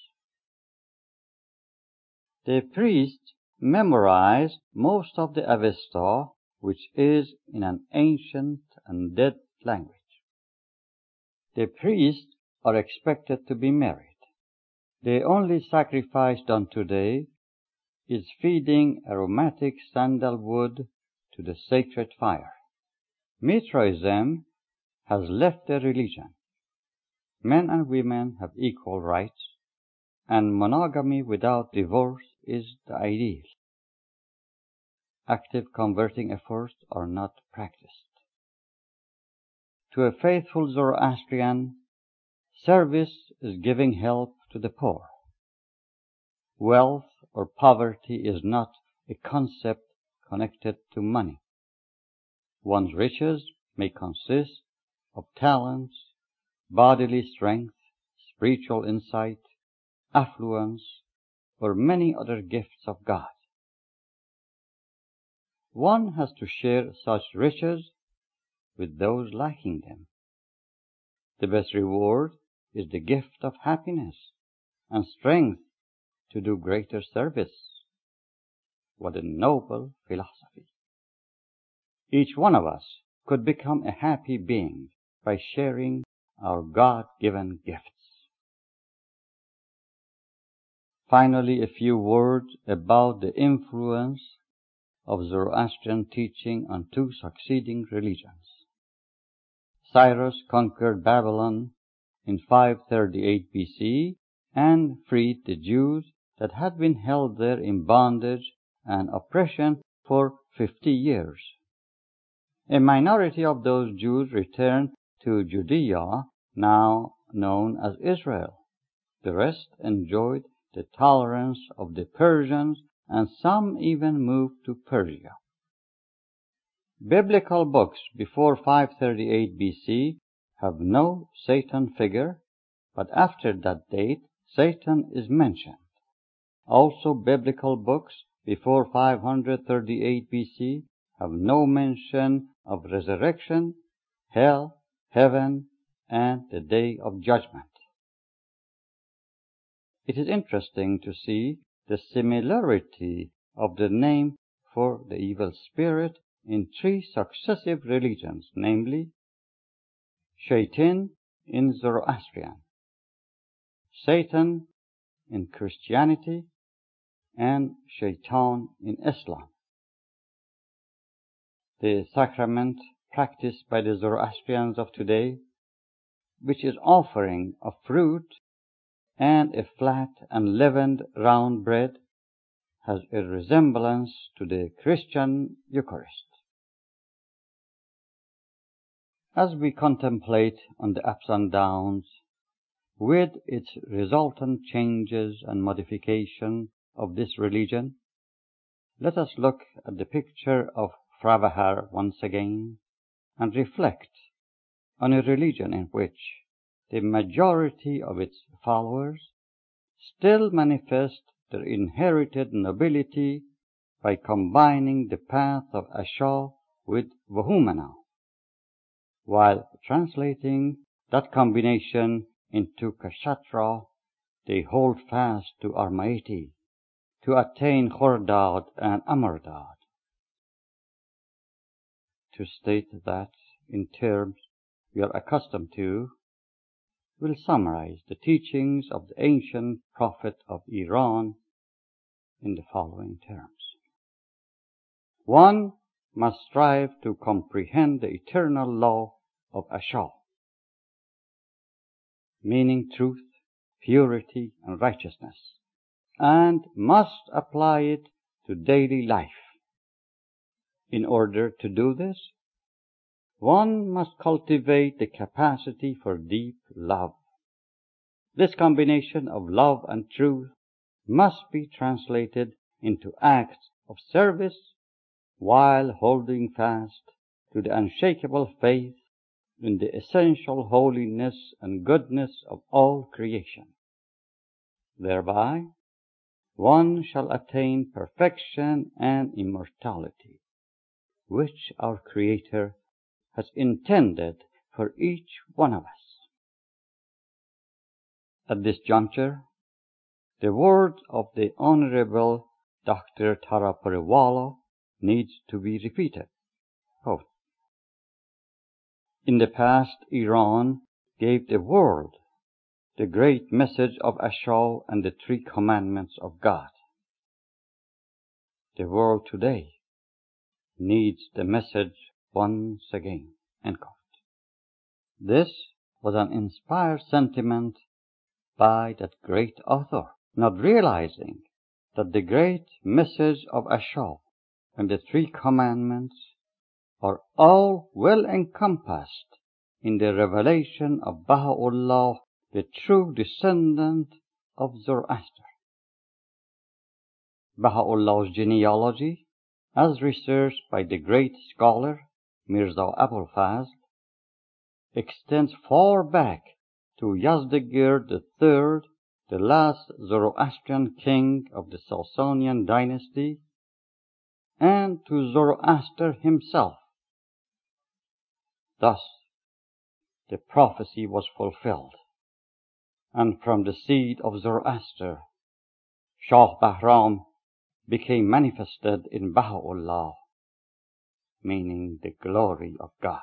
The priests memorized most of the Avesta, which is in an ancient and dead language. The priests are expected to be married. The only sacrifice done today is feeding aromatic sandalwood to the sacred fire. Mithraism has left their religion. Men and women have equal rights, and monogamy without divorce is the ideal. Active converting efforts are not practiced. To a faithful Zoroastrian, service is giving help to the poor. Wealth or poverty is not a concept connected to money. One's riches may consist of talents, bodily strength, spiritual insight, affluence, or many other gifts of God. One has to share such riches with those lacking them. The best reward is the gift of happiness and strength to do greater service. What a noble philosophy! Each one of us could become a happy being by sharing our God-given gifts. Finally, a few words about the influence of Zoroastrian teaching on two succeeding religions. Cyrus conquered Babylon in 538 BC and freed the Jews that had been held there in bondage and oppression for 50 years. A minority of those Jews returned to Judea, now known as Israel. The rest enjoyed the tolerance of the Persians, and some even moved to Persia. Biblical books before 538 BC have no Satan figure, but after that date, Satan is mentioned. Also, biblical books before 538 BC have no mention of resurrection, hell, heaven, and the day of judgment. It is interesting to see the similarity of the name for the evil spirit in three successive religions, namely Shaitan in Zoroastrian, Satan in Christianity, and Shaitan in Islam. The sacrament practiced by the Zoroastrians of today, which is offering of fruit and a flat and leavened round bread, has a resemblance to the Christian Eucharist. As we contemplate on the ups and downs, with its resultant changes and modification of this religion, let us look at the picture of Frabahar once again and reflect on a religion in which the majority of its followers still manifest their inherited nobility by combining the path of Ashal with Vahumana, while translating that combination into Kshatra, they hold fast to Armaiti to attain Khordad and Amardad. To state that in terms we are accustomed to, we'll summarize the teachings of the ancient prophet of Iran in the following terms. One must strive to comprehend the eternal law of Ashal, meaning truth, purity, and righteousness, and must apply it to daily life. In order to do this, one must cultivate the capacity for deep love. This combination of love and truth must be translated into acts of service while holding fast to the unshakable faith in the essential holiness and goodness of all creation. Thereby, one shall attain perfection and immortality, which our Creator has intended for each one of us. At this juncture, the words of the Honorable Dr. Tara Puriwala needs to be repeated. Quote, in the past, Iran gave the world the great message of Ashau and the three commandments of God. The world today needs the message once again. End quote. This was an inspired sentiment by that great author, not realizing that the great message of Ashau and the three commandments are all well encompassed in the revelation of Baha'u'llah, the true descendant of Zoroaster. Baha'u'llah's genealogy, as researched by the great scholar Mirza Abul Fazl, extends far back to Yazdegerd III, the last Zoroastrian king of the Sasanian dynasty, and to Zoroaster himself. Thus, the prophecy was fulfilled, and from the seed of Zoroaster, Shah Bahram became manifested in Baha'u'llah, meaning the glory of God.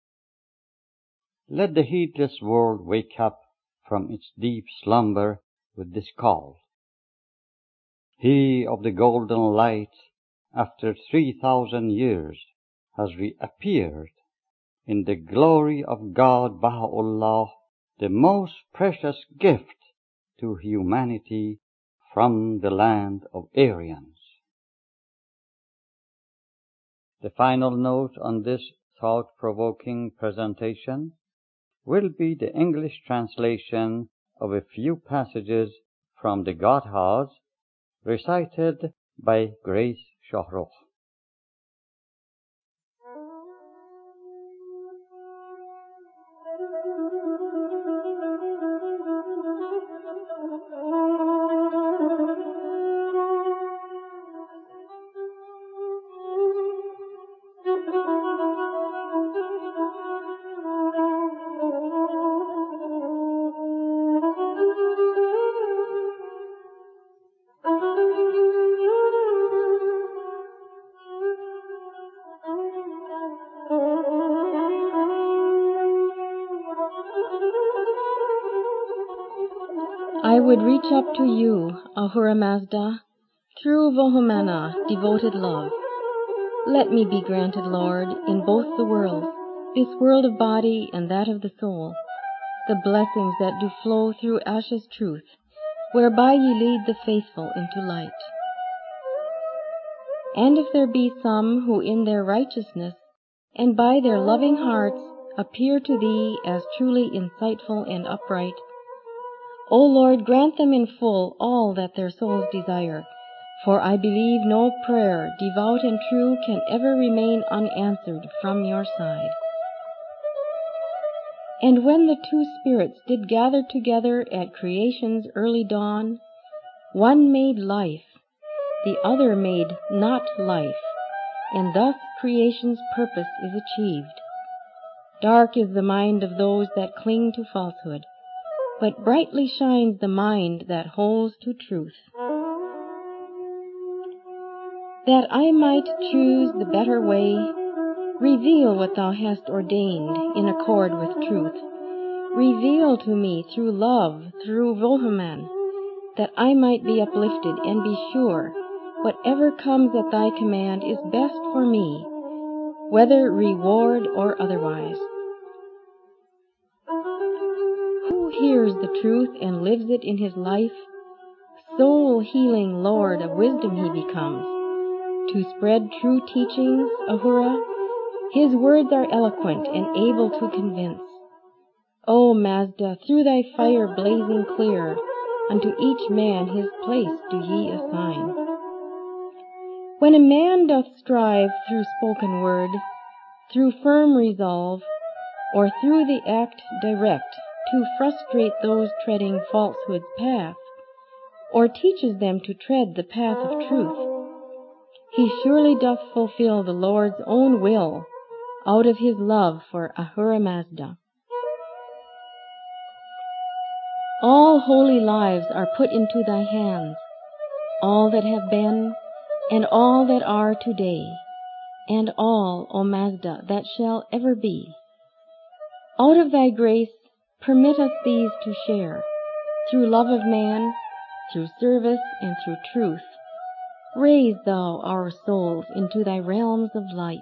Let the heedless world wake up from its deep slumber with this call. He of the golden light, after 3,000 years, has reappeared in the glory of God Baha'u'llah, the most precious gift to humanity from the land of Aryans. The final note on this thought-provoking presentation will be the English translation of a few passages from the Gathas recited by Grace Shahrukh. I would reach up to you, Ahura Mazda, through Vahumana, devoted love. Let me be granted, Lord, in both the worlds, this world of body and that of the soul, the blessings that do flow through Asha's truth, whereby ye lead the faithful into light. And if there be some who in their righteousness and by their loving hearts appear to thee as truly insightful and upright, O Lord, grant them in full all that their souls desire, for I believe no prayer, devout and true, can ever remain unanswered from your side. And when the two spirits did gather together at creation's early dawn, one made life, the other made not life, and thus creation's purpose is achieved. Dark is the mind of those that cling to falsehood, but brightly shines the mind that holds to truth. That I might choose the better way, reveal what thou hast ordained in accord with truth. Reveal to me through love, through Vohaman, that I might be uplifted and be sure whatever comes at thy command is best for me, whether reward or otherwise. Who hears the truth and lives it in his life, soul-healing Lord of wisdom he becomes. To spread true teachings, Ahura, his words are eloquent and able to convince. O Mazda, through thy fire blazing clear, unto each man his place do ye assign. When a man doth strive through spoken word, through firm resolve, or through the act direct to frustrate those treading falsehood's path, or teaches them to tread the path of truth, he surely doth fulfill the Lord's own will out of his love for Ahura Mazda. All holy lives are put into thy hands, all that have been, and all that are today, and all, O Mazda, that shall ever be. Out of thy grace, permit us these to share, through love of man, through service, and through truth. Raise thou our souls into thy realms of light.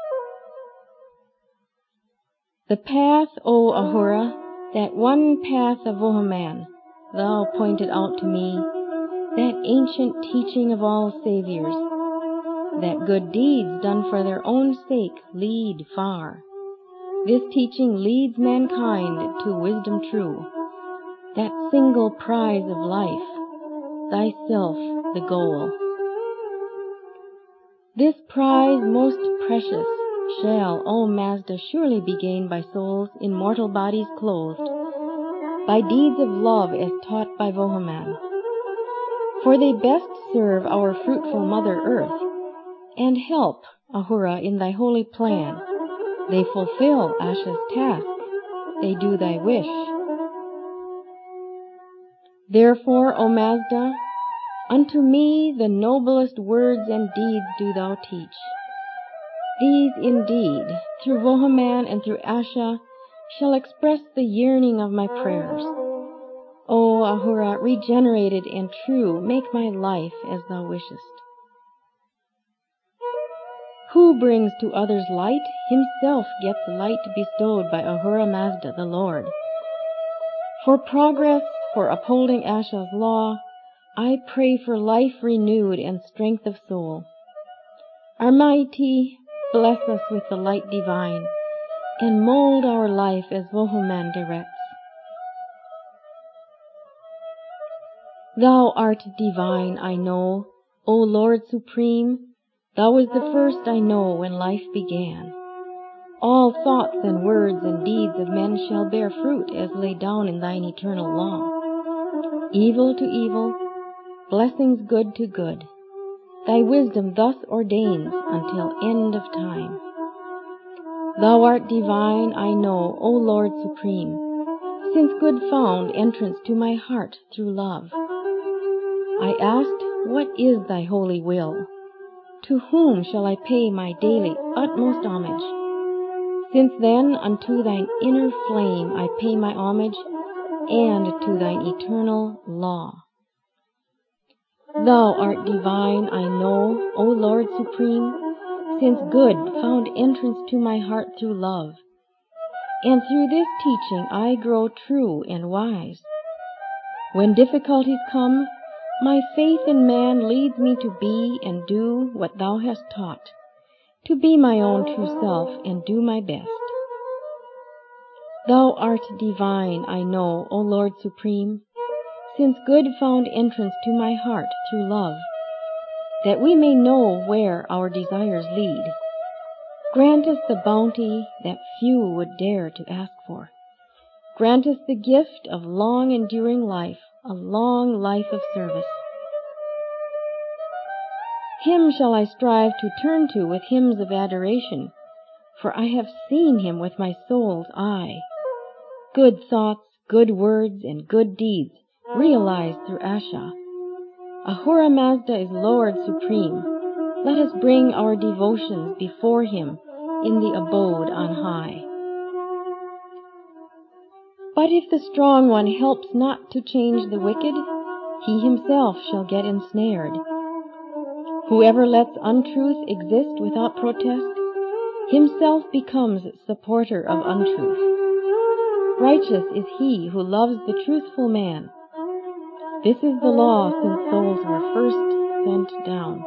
The path, O Ahura, that one path of Vohaman, thou pointed out to me, that ancient teaching of all saviors, that good deeds done for their own sake lead far. This teaching leads mankind to wisdom true, that single prize of life, thyself the goal. This prize most precious shall, O Mazda, surely be gained by souls in mortal bodies clothed, by deeds of love as taught by Vohaman. For they best serve our fruitful Mother Earth, and help, Ahura, in thy holy plan. They fulfill Asha's task, they do thy wish. Therefore, O Mazda, unto me the noblest words and deeds do thou teach. These indeed, through Vohaman and through Asha, shall express the yearning of my prayers. O Ahura, regenerated and true, make my life as thou wishest. Who brings to others light, himself gets light bestowed by Ahura Mazda, the Lord. For progress, for upholding Asha's law, I pray for life renewed and strength of soul. Almighty, bless us with the light divine, and mold our life as Vohaman directs. Thou art divine, I know, O Lord Supreme. Thou was the first I know when life began. All thoughts and words and deeds of men shall bear fruit as laid down in thine eternal law. Evil to evil, blessings good to good. Thy wisdom thus ordains until end of time. Thou art divine, I know, O Lord Supreme, since good found entrance to my heart through love. I asked, what is thy holy will? To whom shall I pay my daily utmost homage? Since then unto thine inner flame I pay my homage, and to thine eternal law. Thou art divine, I know, O Lord Supreme, since good found entrance to my heart through love, and through this teaching I grow true and wise. When difficulties come, my faith in man leads me to be and do what thou hast taught, to be my own true self and do my best. Thou art divine, I know, O Lord Supreme, since good found entrance to my heart through love, that we may know where our desires lead. Grant us the bounty that few would dare to ask for. Grant us the gift of long enduring life, a long life of service. Him shall I strive to turn to with hymns of adoration, for I have seen him with my soul's eye. Good thoughts, good words, and good deeds realized through Asha. Ahura Mazda is Lord Supreme. Let us bring our devotions before him in the abode on high. But if the strong one helps not to change the wicked, he himself shall get ensnared. Whoever lets untruth exist without protest, himself becomes supporter of untruth. Righteous is he who loves the truthful man. This is the law since souls were first sent down.